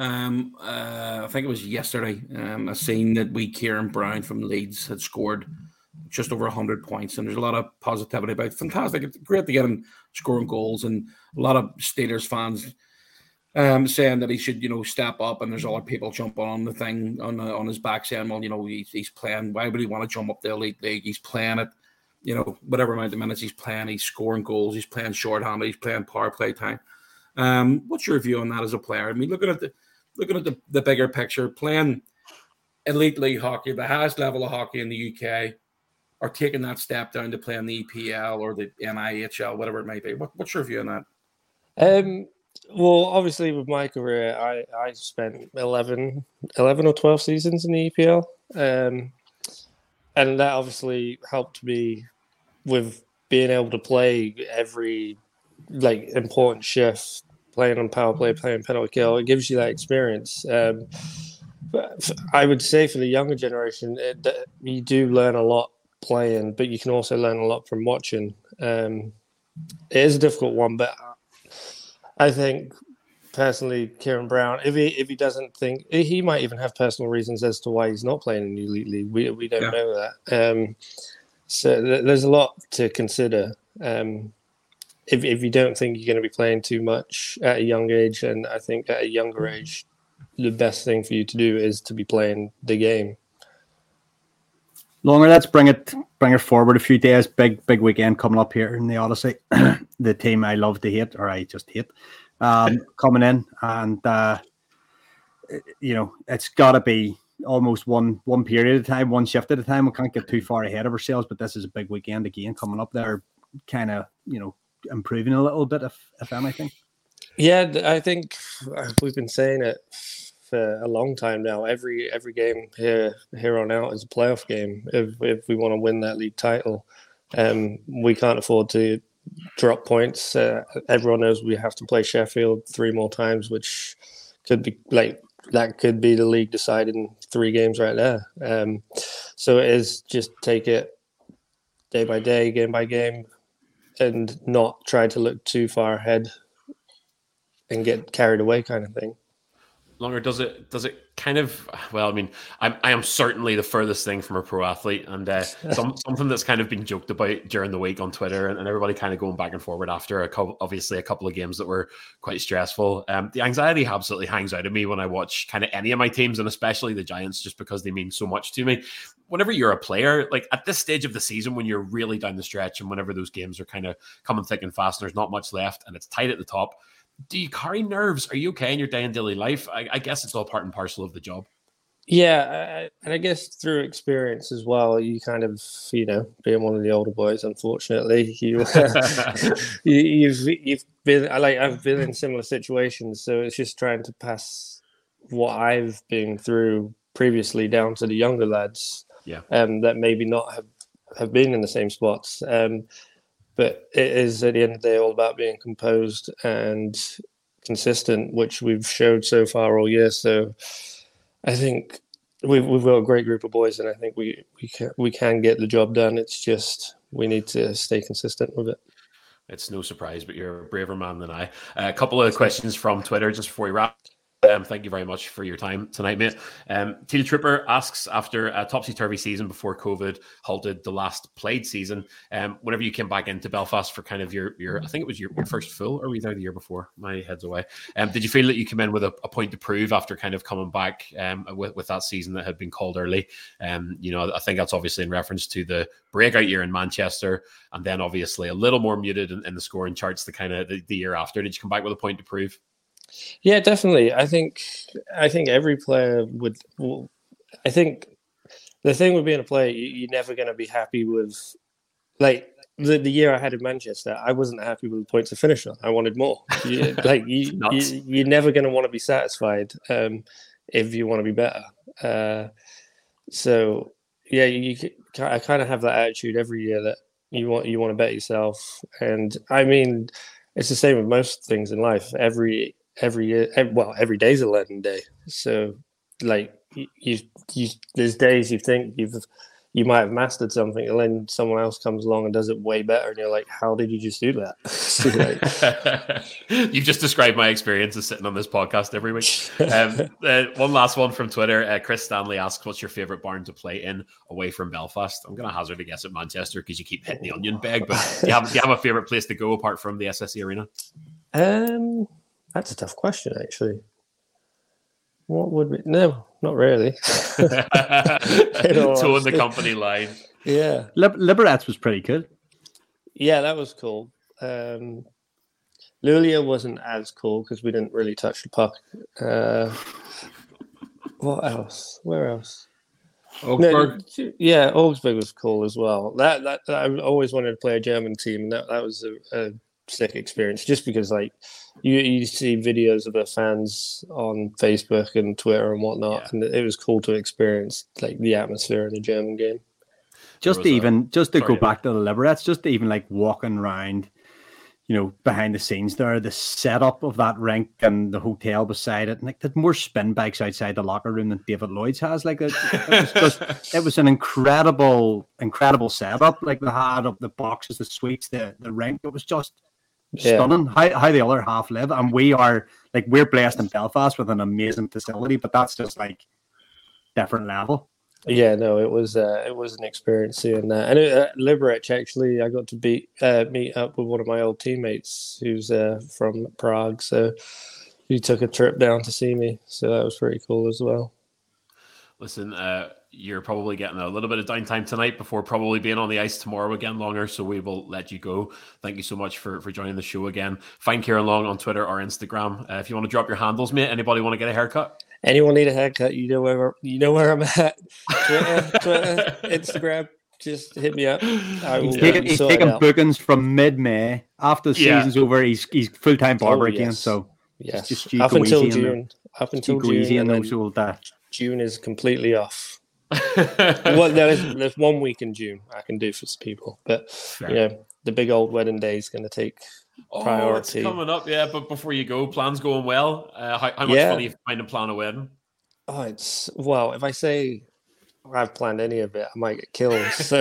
I think it was yesterday. I seen that Kieran Brown from Leeds had scored just over 100 points, and there's a lot of positivity about it. Fantastic. It's great to get him scoring goals, and a lot of Steelers fans saying that he should, step up. And there's other people jumping on the thing on his back saying, well, he's playing. Why would he want to jump up the elite league? He's playing it, whatever amount of minutes he's playing. He's scoring goals. He's playing shorthanded. He's playing power play time. What's your view on that as a player? I mean, looking at the bigger picture, playing elite league hockey, the highest level of hockey in the UK, or taking that step down to playing the EPL or the NIHL, whatever it might be. What's your view on that? Well, obviously with my career, I spent 11 or 12 seasons in the EPL. And that obviously helped me with being able to play every important shift, playing on power play, playing penalty kill. It gives you that experience. But I would say for the younger generation, you do learn a lot playing, but you can also learn a lot from watching. It is a difficult one, but I think personally, Kieran Brown, if he doesn't think, he might even have personal reasons as to why he's not playing in the elite league. We don't know that. So there's a lot to consider. If you don't think you're going to be playing too much at a young age, and I think at a younger age, the best thing for you to do is to be playing the game. Longer, let's bring it forward a few days. Big weekend coming up here in the Odyssey. The team I love to hate, or I just hate, coming in, and it's got to be almost one period at a time, one shift at a time. We can't get too far ahead of ourselves, but this is a big weekend again coming up. They're kind of improving a little bit, if anything. Yeah, I think we've been saying it for a long time now. Every game here on out is a playoff game. If we want to win that league title, we can't afford to drop points. Everyone knows we have to play Sheffield 3 more times, which could be that could be the league deciding 3 games right there. So it is just take it day by day, game by game, and not try to look too far ahead and get carried away, kind of thing. Longer, does it kind of, well, I mean, I am certainly the furthest thing from a pro athlete, and something that's kind of been joked about during the week on Twitter, and everybody kind of going back and forward after obviously a couple of games that were quite stressful. The anxiety absolutely hangs out of me when I watch kind of any of my teams, and especially the Giants, just because they mean so much to me. Whenever you're a player, like at this stage of the season, when you're really down the stretch, and whenever those games are kind of coming thick and fast, and there's not much left, and it's tight at the top, do you carry nerves? Are you okay in your day and daily life? I guess it's all part and parcel of the job. Yeah, and I guess through experience as well, you kind of, being one of the older boys, unfortunately, you've been I've been in similar situations, so it's just trying to pass what I've been through previously down to the younger lads, that maybe not have been in the same spots. But it is, at the end of the day, all about being composed and consistent, which we've showed so far all year. So I think we've got a great group of boys, and I think we can get the job done. It's just we need to stay consistent with it. It's no surprise, but you're a braver man than I. A couple of questions from Twitter just before we wrap. Thank you very much for your time tonight, mate. Teal Trooper asks, after a topsy-turvy season before COVID halted the last played season, whenever you came back into Belfast for kind of your I think it was your first full, or were you there the year before? My head's away. Did you feel that you came in with a point to prove after kind of coming back with that season that had been called early? I think that's obviously in reference to the breakout year in Manchester, and then obviously a little more muted in the scoring charts the kind of the year after. Did you come back with a point to prove? Yeah, definitely. I think every player would. I think the thing with being a player, you're never going to be happy with. Like the year I had in Manchester, I wasn't happy with the points to finish on. I wanted more. You're never going to want to be satisfied. if you want to be better. So yeah, I kind of have that attitude every year that you want to bet yourself. And I mean, it's the same with most things in life. Every year, every day's a learning day. So like you there's days you think you might have mastered something, and then someone else comes along and does it way better, and you're like, how did you just do that? So You've just described my experience of sitting on this podcast every week. One last one from Twitter. Chris Stanley asks, what's your favourite barn to play in away from Belfast? I'm going to hazard a guess at Manchester because you keep hitting the onion bag, but do you have a favourite place to go apart from the SSE Arena? That's a tough question, actually. What would be? No, not really. Towing the company line. Yeah. Liberec was pretty good. Yeah, that was cool. Luleå wasn't as cool because we didn't really touch the puck. What else? Where else? Augsburg. No, yeah, Augsburg was cool as well. That I always wanted to play a German team, and that was a sick experience. Just because like you see videos of the fans on Facebook and Twitter and whatnot, and it was cool to experience like the atmosphere in a German game. Just to go back to the Liberec, just to even like walking around, behind the scenes there, the setup of that rink and the hotel beside it, and like there's more spin bikes outside the locker room than David Lloyd's has. Like it was an incredible setup. Like they had up the boxes, the suites, the rink. It was just stunning how the other half live. And we're blessed in Belfast with an amazing facility, but that's just like different level. Yeah, no, it was an experience seeing that. And Liberec, actually, I got to meet up with one of my old teammates who's from Prague. So he took a trip down to see me. So that was pretty cool as well. Listen, you're probably getting a little bit of downtime tonight before probably being on the ice tomorrow again longer. So we will let you go. Thank you so much for joining the show again. Find Kieran Long on Twitter or Instagram. If you want to drop your handles, mate, anybody want to get a haircut? Anyone need a haircut? You know where I'm at. Twitter, Instagram. Just hit me up. He's taking bookings from mid-May. After the season's over, he's full-time barber again. So just up until June. Up until June, and then June is completely off. Well, there's 1 week in June I can do for some people, but the big old wedding day is going to take priority. It's coming up, yeah. But before you go, plans going well. How much fun are you finding plan a wedding? Oh, if I say I've planned any of it, I might get killed. So.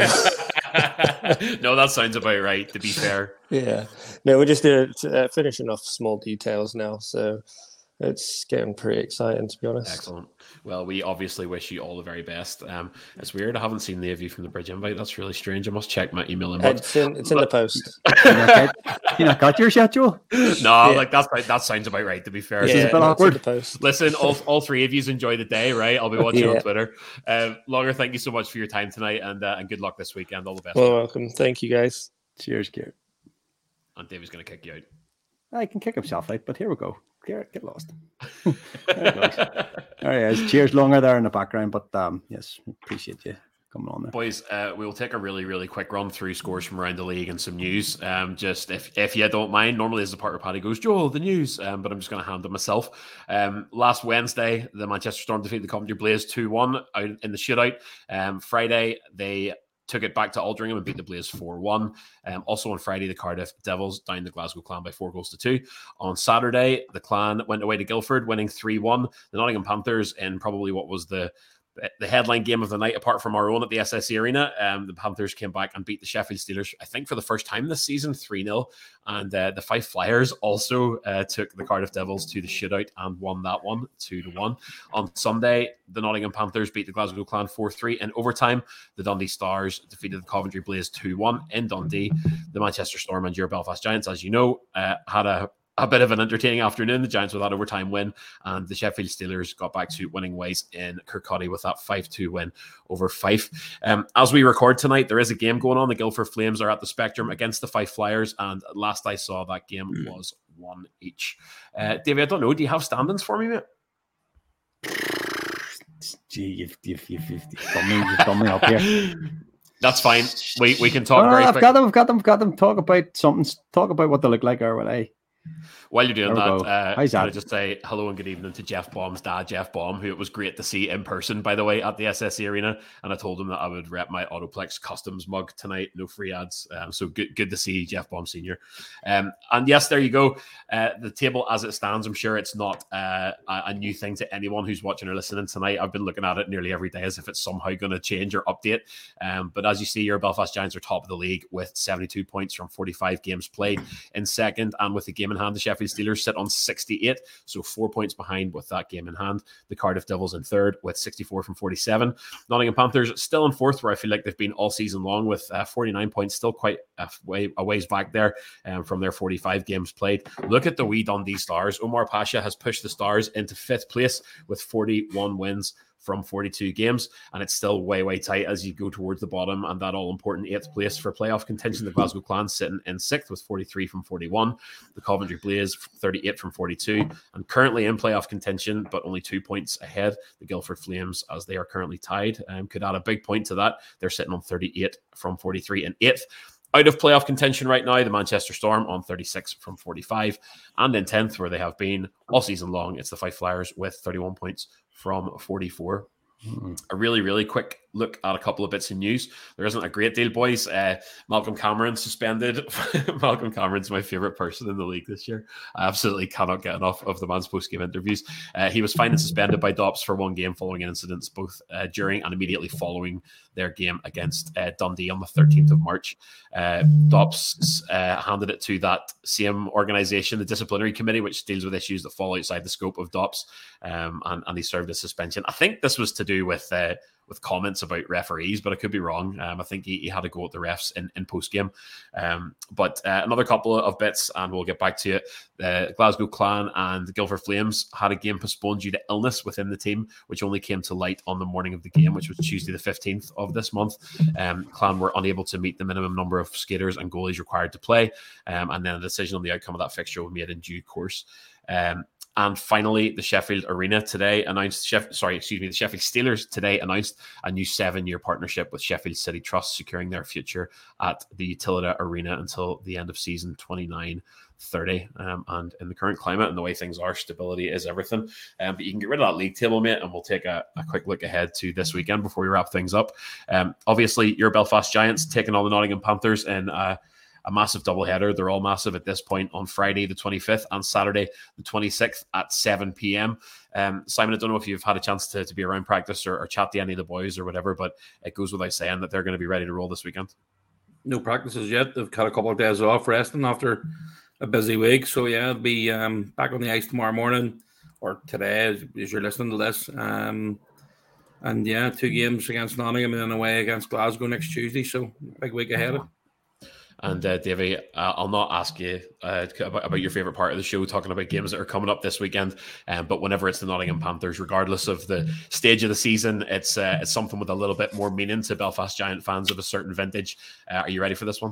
No, that sounds about right, to be fair. Yeah. No, we're just finishing off small details now, so it's getting pretty exciting, to be honest. Excellent. Well, we obviously wish you all the very best. It's weird. I haven't seen the view from the bridge invite. That's really strange. I must check my email inbox. It's in the post. You not got yours yet, Joel? No, that sounds about right, to be fair. This is a bit awkward. Listen, all three of you enjoy the day, right? I'll be watching on Twitter. Longer, thank you so much for your time tonight, and good luck this weekend. All the best. Well, welcome. Thank you, guys. Cheers, Garrett. And David's going to kick you out. I can kick himself out, but here we go. Garrett, get lost. There he is. Cheers, Longer there in the background, but yes, appreciate you coming on there. Boys, we'll take a really, really quick run through scores from around the league and some news. Just if you don't mind, normally as the part where Paddy goes, Joel, the news, but I'm just going to hand it myself. Last Wednesday, the Manchester Storm defeated the Coventry Blaze 2-1 out in the shootout. Friday, they took it back to Aldringham and beat the Blaze 4-1. Also on Friday, the Cardiff Devils downed the Glasgow Clan by 4-2. On Saturday, the Clan went away to Guildford, winning 3-1. The Nottingham Panthers, in probably what was the headline game of the night, apart from our own at the SSE Arena, the Panthers came back and beat the Sheffield Steelers, I think for the first time this season, 3-0. And the Fife Flyers also took the Cardiff Devils to the shootout and won that one 2-1. On Sunday, the Nottingham Panthers beat the Glasgow Clan 4-3 in overtime. The Dundee Stars defeated the Coventry Blaze 2-1 in Dundee. The Manchester Storm and your Belfast Giants, as you know, had a bit of an entertaining afternoon. The Giants with that overtime win, and the Sheffield Steelers got back to winning ways in Kirkcaldy with that 5-2 win over Fife. As we record tonight, there is a game going on. The Guildford Flames are at the Spectrum against the Fife Flyers, and last I saw, that game was 1 each. David, I don't know, do you have standings for me, mate? Gee, you've done me up here. That's fine. We can talk very quick. I've got them. Talk about something. Talk about what they look like, or what I. While you're doing that, How's can I that? just say hello and good evening to Jeff Baum's dad, Jeff Baum, who it was great to see in person, by the way, at the SSE Arena. And I told him that I would rep my Autoplex Customs mug tonight, no free ads. So good to see Jeff Baum Sr. And yes, there you go. The table as it stands, I'm sure it's not a new thing to anyone who's watching or listening tonight. I've been looking at it nearly every day as if it's somehow going to change or update. But as you see, your Belfast Giants are top of the league with 72 points from 45 games played. In second, and with the game in hand, the Sheffield Steelers sit on 68, so 4 points behind with that game in hand. The Cardiff Devils in third with 64 from 47. Nottingham Panthers still in fourth, where I feel like they've been all season long with 49 points, still quite a ways back there from their 45 games played. Look at the wee Dundee Stars. Omar Pasha has pushed the Stars into fifth place with 41 wins from 42 games, and it's still way tight as you go towards the bottom and that all-important 8th place for playoff contention. The Glasgow Clans sitting in 6th with 43 from 41. The Coventry Blaze 38 from 42, and currently in playoff contention, but only 2 points ahead. The Guildford Flames, as they are currently tied, could add a big point to that. They're sitting on 38 from 43 and 8th. Out of playoff contention right now, the Manchester Storm on 36 from 45. And in 10th, where they have been all season long, it's the Fife Flyers with 31 points from 44. A really quick look at a couple of bits of news. There isn't a great deal, boys. Malcolm Cameron suspended. Malcolm Cameron's my favorite person in the league this year. I absolutely cannot get enough of the man's post-game interviews. He was fined and suspended by Dops for one game following incidents, both during and immediately following their game against Dundee on the 13th of March. Dops handed it to that same organisation, the disciplinary committee, which deals with issues that fall outside the scope of Dops, and he served a suspension. I think this was to do with comments about referees, but I could be wrong. I think he had to go at the refs in post-game. But another couple of bits, and we'll get back to it. The Glasgow Clan and the Guildford Flames had a game postponed due to illness within the team, which only came to light on the morning of the game, which was Tuesday the 15th of this month. Clan were unable to meet the minimum number of skaters and goalies required to play, and then a decision on the outcome of that fixture was made in due course. And finally, the Sheffield Arena today announced, the Sheffield Steelers today announced a new 7-year partnership with Sheffield City Trust, securing their future at the Utilita Arena until the end of season 29-30. And in the current climate and the way things are, stability is everything. But you can get rid of that league table, mate, and we'll take a quick look ahead to this weekend before we wrap things up. Obviously, your Belfast Giants taking on the Nottingham Panthers in a massive doubleheader. They're all massive at this point on Friday the 25th and Saturday the 26th at 7 p.m. Simon, I don't know if you've had a chance to be around practice or chat to any of the boys or whatever, but it goes without saying that they're going to be ready to roll this weekend. No practices yet. They've had a couple of days off resting after a busy week. So, yeah, they'll be back on the ice tomorrow morning or today as you're listening to this. And, yeah, 2 games against Nottingham and then away against Glasgow next Tuesday. So, big week ahead. And Davey, I'll not ask you about your favourite part of the show, talking about games that are coming up this weekend. But whenever it's the Nottingham Panthers, regardless of the stage of the season, it's something with a little bit more meaning to Belfast Giant fans of a certain vintage. Are you ready for this one?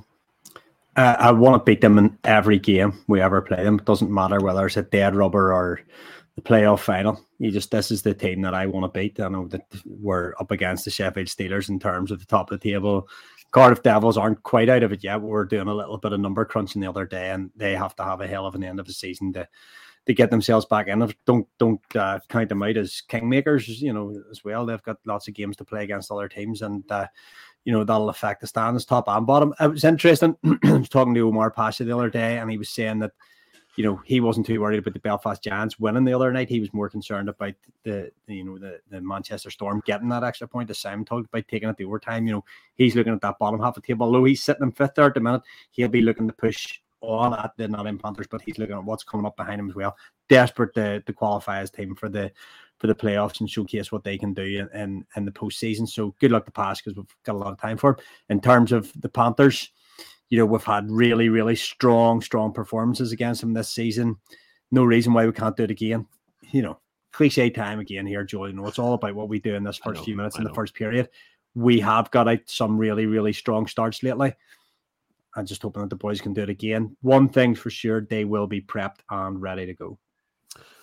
I want to beat them in every game we ever play them. It doesn't matter whether it's a dead rubber or the playoff final. This is the team that I want to beat. I know that we're up against the Sheffield Steelers in terms of the top of the table. Cardiff Devils aren't quite out of it yet. We're doing a little bit of number crunching the other day, and they have to have a hell of an end of the season to get themselves back in. Don't count them out as kingmakers, as well. They've got lots of games to play against other teams, and that'll affect the standings, top and bottom. It was interesting. I was talking to Omar Pasha the other day, and he was saying that he wasn't too worried about the Belfast Giants winning the other night. He was more concerned about the Manchester Storm getting that extra point, as Simon talked about, taking it to overtime. He's looking at that bottom half of the table. Although he's sitting in 5th there at the minute, he'll be looking to push all at the Nottingham Panthers, but he's looking at what's coming up behind him as well. Desperate to qualify his team for the playoffs and showcase what they can do in the postseason. So good luck to Pass, because we've got a lot of time for him. In terms of the Panthers, we've had really, really strong performances against them this season. No reason why we can't do it again. Cliche time again here, Joel. It's all about what we do in this first few minutes in the first period. We have got out some really, really strong starts lately. I'm just hoping that the boys can do it again. One thing's for sure, they will be prepped and ready to go.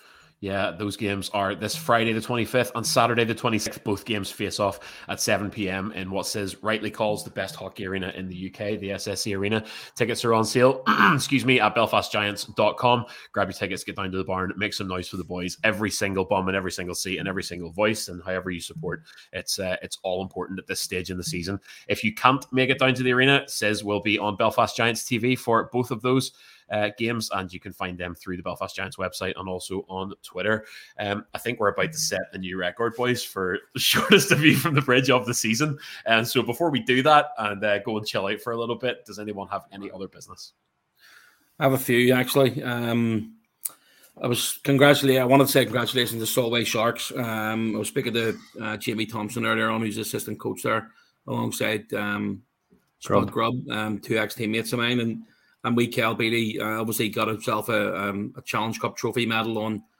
Yeah, those games are this Friday the 25th and Saturday the 26th. Both games face off at 7 p.m. in what says rightly calls the best hockey arena in the UK, the SSE Arena. Tickets are on sale, excuse me, at belfastgiants.com. Grab your tickets, get down to the barn, make some noise for the boys. Every single bum and every single seat and every single voice, and however you support, it's all important at this stage in the season. If you can't make it down to the arena, Says will be on Belfast Giants TV for both of those games, and you can find them through the Belfast Giants website and also on Twitter. I think we're about to set a new record, boys, for the shortest view from the bridge of the season. And so before we do that and go and chill out for a little bit, does anyone have any other business? I have a few, actually. I wanted to say congratulations to Solway Sharks. I was speaking to Jamie Thompson earlier on, who's assistant coach there, alongside Scott Grubb, two ex-teammates of mine, and we Cal Beatty obviously got himself a Challenge Cup trophy medal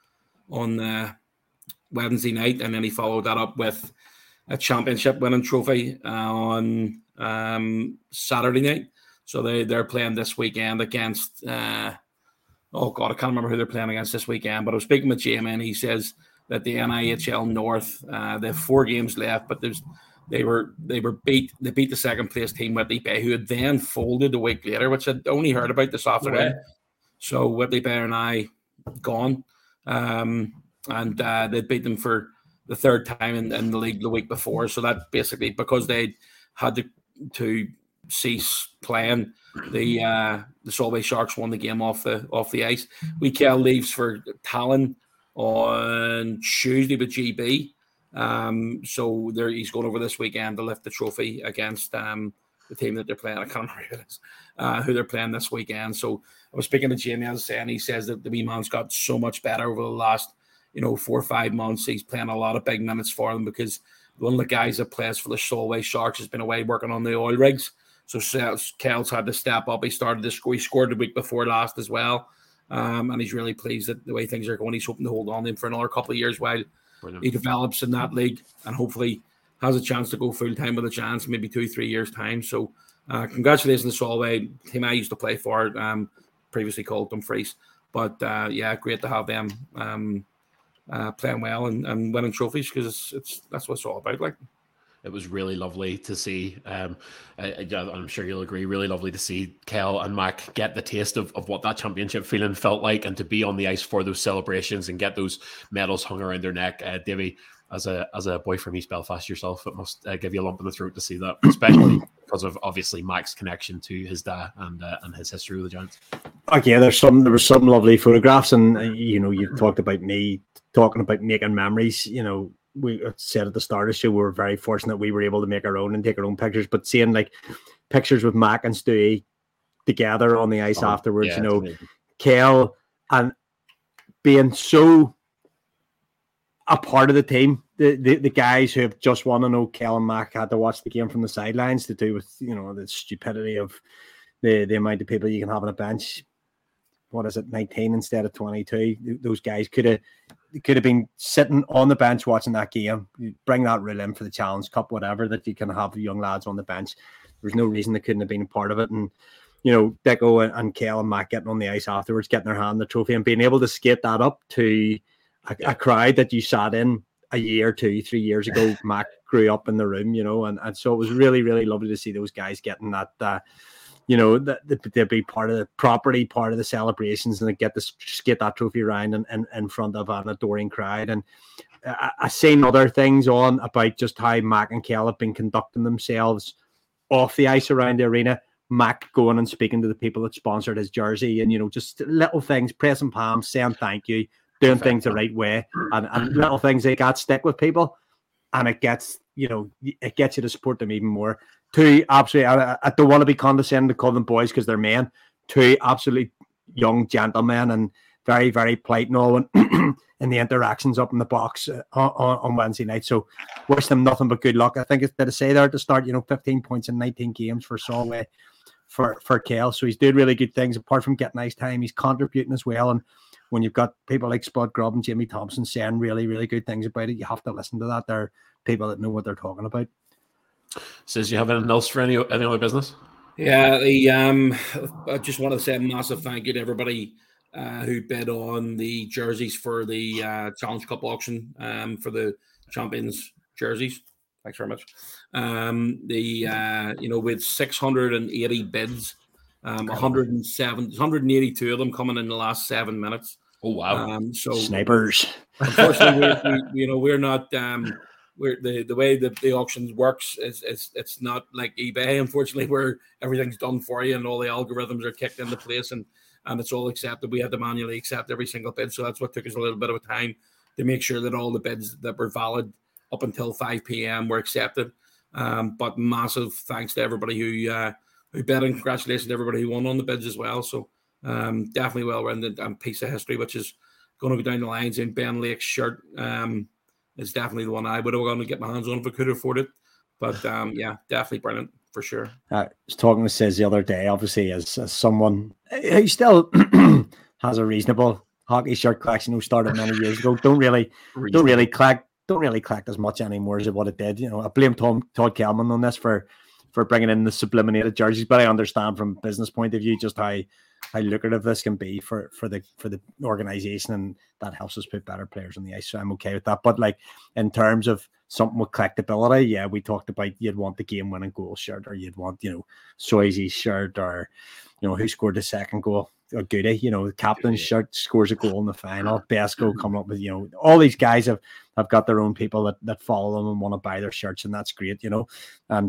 on Wednesday night, and then he followed that up with a championship winning trophy on Saturday night. So they're playing this weekend against I can't remember who they're playing against this weekend. But I was speaking with Jamie, and he says that the NIHL North they have 4 games left, but they beat the second place team, Whitley Bay, who had then folded a week later, which I'd only heard about this afternoon. Yeah. So Whitley Bay and I gone, and they beat them for the third time in the league the week before. So that basically, because they had to cease playing, the Solway Sharks won the game off the ice. Cal leaves for Tallinn on Tuesday with GB. So he's going over this weekend to lift the trophy against the team that they're playing. I can't remember who it is, who they're playing this weekend. So I was speaking to Jamie, as I say, and he says that the wee man's got so much better over the last 4 or 5 months. He's playing a lot of big minutes for them, because one of the guys that plays for the Solway Sharks has been away working on the oil rigs. So Kel's had to step up. He scored the week before last as well, and he's really pleased at the way things are going. He's hoping to hold on to him for another couple of years while he develops in that league, and hopefully has a chance to go full time with a chance, maybe 2-3 years time. So congratulations to Solway, team I used to play for, previously called Dumfries. But great to have them playing well and winning trophies, because that's what it's all about. Like, it was really lovely to see. I'm sure you'll agree, really lovely to see Kel and Mac get the taste of what that championship feeling felt like, and to be on the ice for those celebrations and get those medals hung around their neck. Davey, as a boy from East Belfast yourself, it must give you a lump in the throat to see that, especially because of obviously Mac's connection to his dad and his history with the Giants. Okay, there were some lovely photographs, and you talked about me talking about making memories. We said at the start of the show, we were very fortunate we were able to make our own and take our own pictures. But seeing like pictures with Mac and Stewie together on the ice afterwards, Kel, and being so a part of the team, the guys who have just won. I know Kel and Mac had to watch the game from the sidelines to do with the stupidity of the amount of people you can have on a bench. What is it, 19 instead of 22? Those guys could have been sitting on the bench watching that game. You bring that rule in for the Challenge Cup, whatever, that you can have young lads on the bench. There's no reason they couldn't have been a part of it. And Dicko and Kel and Mac getting on the ice afterwards, getting their hand the trophy, and being able to skate that up to a crowd that you sat in a year, 2-3 years ago. Mac grew up in the room, and so it was really, really lovely to see those guys getting that. They'll be part of the property, part of the celebrations, and they get to skate that trophy around in front of an adoring crowd. And I've seen other things on about just how Mac and Kel have been conducting themselves off the ice around the arena. Mac going and speaking to the people that sponsored his jersey, and just little things, pressing palms, saying thank you, doing things the right way, and little things like that stick with people, and it gets you to support them even more. Two absolutely, I don't want to be condescending to call them boys because they're men. Two absolutely young gentlemen, and very, very polite and all in the interactions up in the box on Wednesday night. So wish them nothing but good luck. I think it's better to say there at the start, 15 points in 19 games for Solway for Kel. So he's doing really good things. Apart from getting ice time, he's contributing as well. And when you've got people like Spud Grubb and Jamie Thompson saying really, really good things about it, you have to listen to that. They're people that know what they're talking about. Says, you have anything else for any other business? Yeah, I just want to say a massive thank you to everybody who bid on the jerseys for the Challenge Cup auction for the champions jerseys. Thanks very much. With 680 bids, 182 of them coming in the last 7 minutes. Oh wow! So snipers. Unfortunately, we're not. We're the way that the auctions works is it's not like eBay. Unfortunately, where everything's done for you and all the algorithms are kicked into place and it's all accepted. We had to manually accept every single bid, so that's what took us a little bit of a time to make sure that all the bids that were valid up until 5 p.m. were accepted. But massive thanks to everybody who bid, and congratulations to everybody who won on the bids as well. So definitely well-rounded piece of history, which is going to go down the lines. In Ben Lake's shirt is definitely the one I would have gone to get my hands on if I could afford it. But yeah, definitely brilliant for sure. I was talking to Sis the other day, obviously as someone who still has a reasonable hockey shirt collection who started many years ago. Don't really collect as much anymore as what it did. I blame Todd Kelman on this for bringing in the subliminated jerseys, but I understand from a business point of view just how lucrative this can be for the organization, and that helps us put better players on the ice. So I'm okay with that. But like in terms of something with collectability, yeah, we talked about you'd want the game-winning goal shirt, or you'd want Swayze's shirt, or who scored the second goal, or Goody, the captain's shirt scores a goal in the final. Besco coming up with all these guys have got their own people that follow them and want to buy their shirts, and that's great, and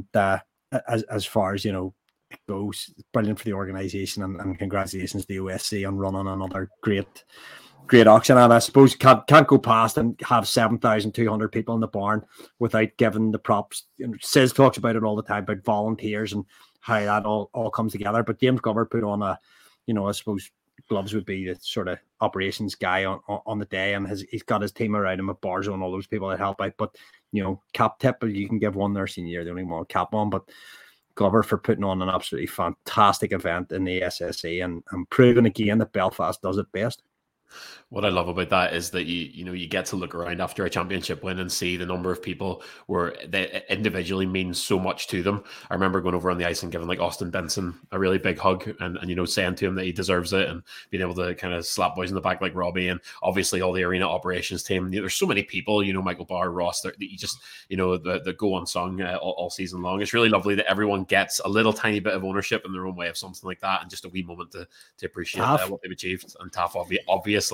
as far as it goes, brilliant for the organization, and congratulations to the USC on running another great auction. And I suppose can't go past and have 7,200 people in the barn without giving the props. Sis talks about it all the time about volunteers and how that all comes together. But James Glover put on I suppose Gloves would be the sort of operations guy on the day, and he's got his team around him at Barzo and all those people that help out. But cap tip, you can give one there senior, the only one cap one, but Glover for putting on an absolutely fantastic event in the SSE and proving again that Belfast does it best. What I love about that is that you get to look around after a championship win and see the number of people where they individually means so much to them. I remember going over on the ice and giving like Austin Benson a really big hug and saying to him that he deserves it, and being able to kind of slap boys in the back like Robbie, and obviously all the arena operations team. There's so many people, Michael Barr, Ross, that you just that go unsung all season long. It's really lovely that everyone gets a little tiny bit of ownership in their own way of something like that, and just a wee moment to appreciate what they've achieved. And Taff obviously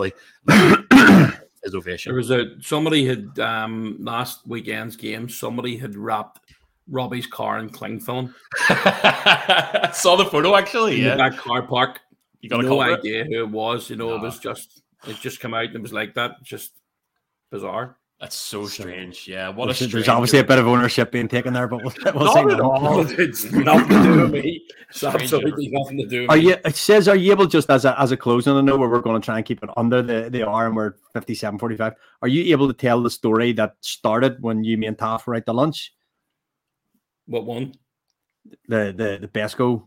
his ovation. There was somebody had last weekend's game. Somebody had wrapped Robbie's car in cling film. Saw the photo actually. In that car park. You got no idea who it was. It was it just came out and it was like that. Just bizarre. That's so strange. Yeah, there's obviously a bit of ownership being taken there, but we'll say no. It's nothing to do with me. It's absolutely nothing to do with me. It says, are you able, just as a closing, I know where we're going to try and keep it under the hour, and we're 57:45. Are you able to tell the story that started when you, me and Taff were out to lunch? What one? The Besco.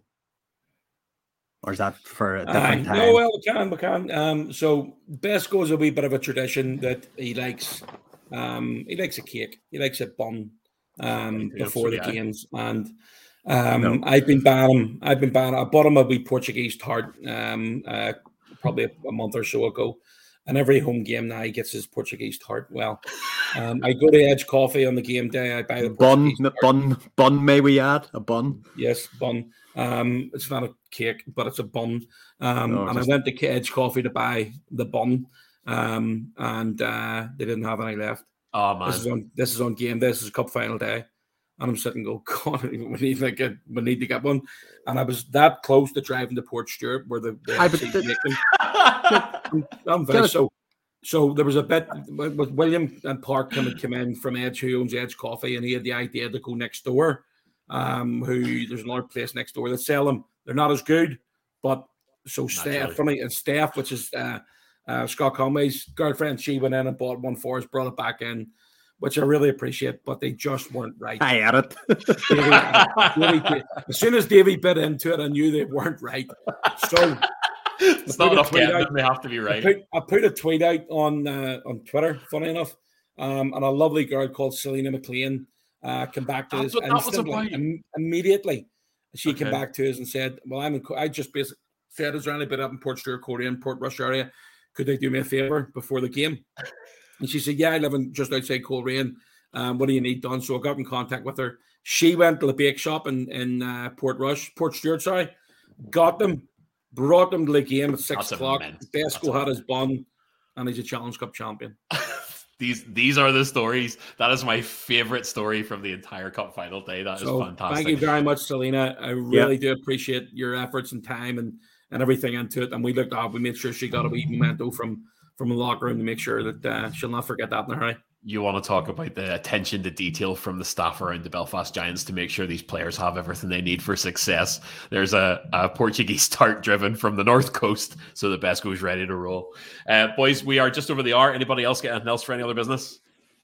Or is that for a different time? No, well, we can. So Besco is a wee bit of a tradition that he likes. He likes a cake. He likes a bun before the games, and I've been buying him. I bought him a wee Portuguese tart probably a month or so ago, and every home game now he gets his Portuguese tart. Well, I go to Edge Coffee on the game day. I buy the bun. May we add a bun? Yes, bun. It's not a cake, but it's a bun. And I went to Edge Coffee to buy the bun. And they didn't have any left. Oh man, this is on game day. This is cup final day, and I'm sitting go, God, we need to get one. And I was that close to driving to Port Stewart where So there was a bit with William and Park come in from Edge, who owns Edge Coffee, and he had the idea to go next door. There's another place next door that sell them. They're not as good, but so Steph, which is Scott Conway's girlfriend, she went in and bought one for us, brought it back in, which I really appreciate, but they just weren't right. I had it. As soon as Davey bit into it, I knew they weren't right. So it's not enough getting them, they have to be right. I put a tweet out on Twitter, funny enough, and a lovely girl called Selena McLean came back to us instantly, immediately. She came back to us and said, well, I just basically said, is there anybody up in Portstewart, Coleraine, Portrush area? Could they do me a favour before the game? And she said, yeah, I live just outside Coleraine. What do you need done? So I got in contact with her. She went to the bake shop in Portstewart, got them, brought them to the game at 6 o'clock. Besco had his bun, and he's a Challenge Cup champion. These are the stories. That is my favourite story from the entire Cup final day. That is fantastic. Thank you very much, Selena. I really do appreciate your efforts and time and everything into it. And we made sure she got a wee memento from the locker room to make sure that she'll not forget that in a hurry. You want to talk about the attention to detail from the staff around the Belfast Giants to make sure these players have everything they need for success. There's a Portuguese tart driven from the North Coast, so the Besco is ready to roll. Boys, we are just over the hour. Anybody else get anything else for any other business?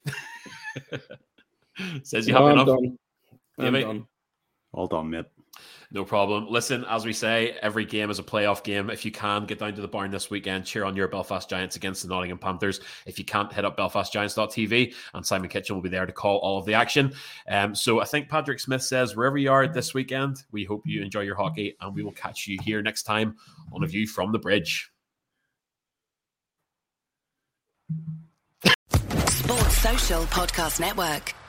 Says you happy enough? I'm done. All done, mate. No problem. Listen, as we say, every game is a playoff game. If you can, get down to the barn this weekend, cheer on your Belfast Giants against the Nottingham Panthers. If you can't, hit up belfastgiants.tv, and Simon Kitchen will be there to call all of the action. So I think Patrick Smith says, wherever you are this weekend, we hope you enjoy your hockey, and we will catch you here next time on A View from the Bridge. Sports Social Podcast Network.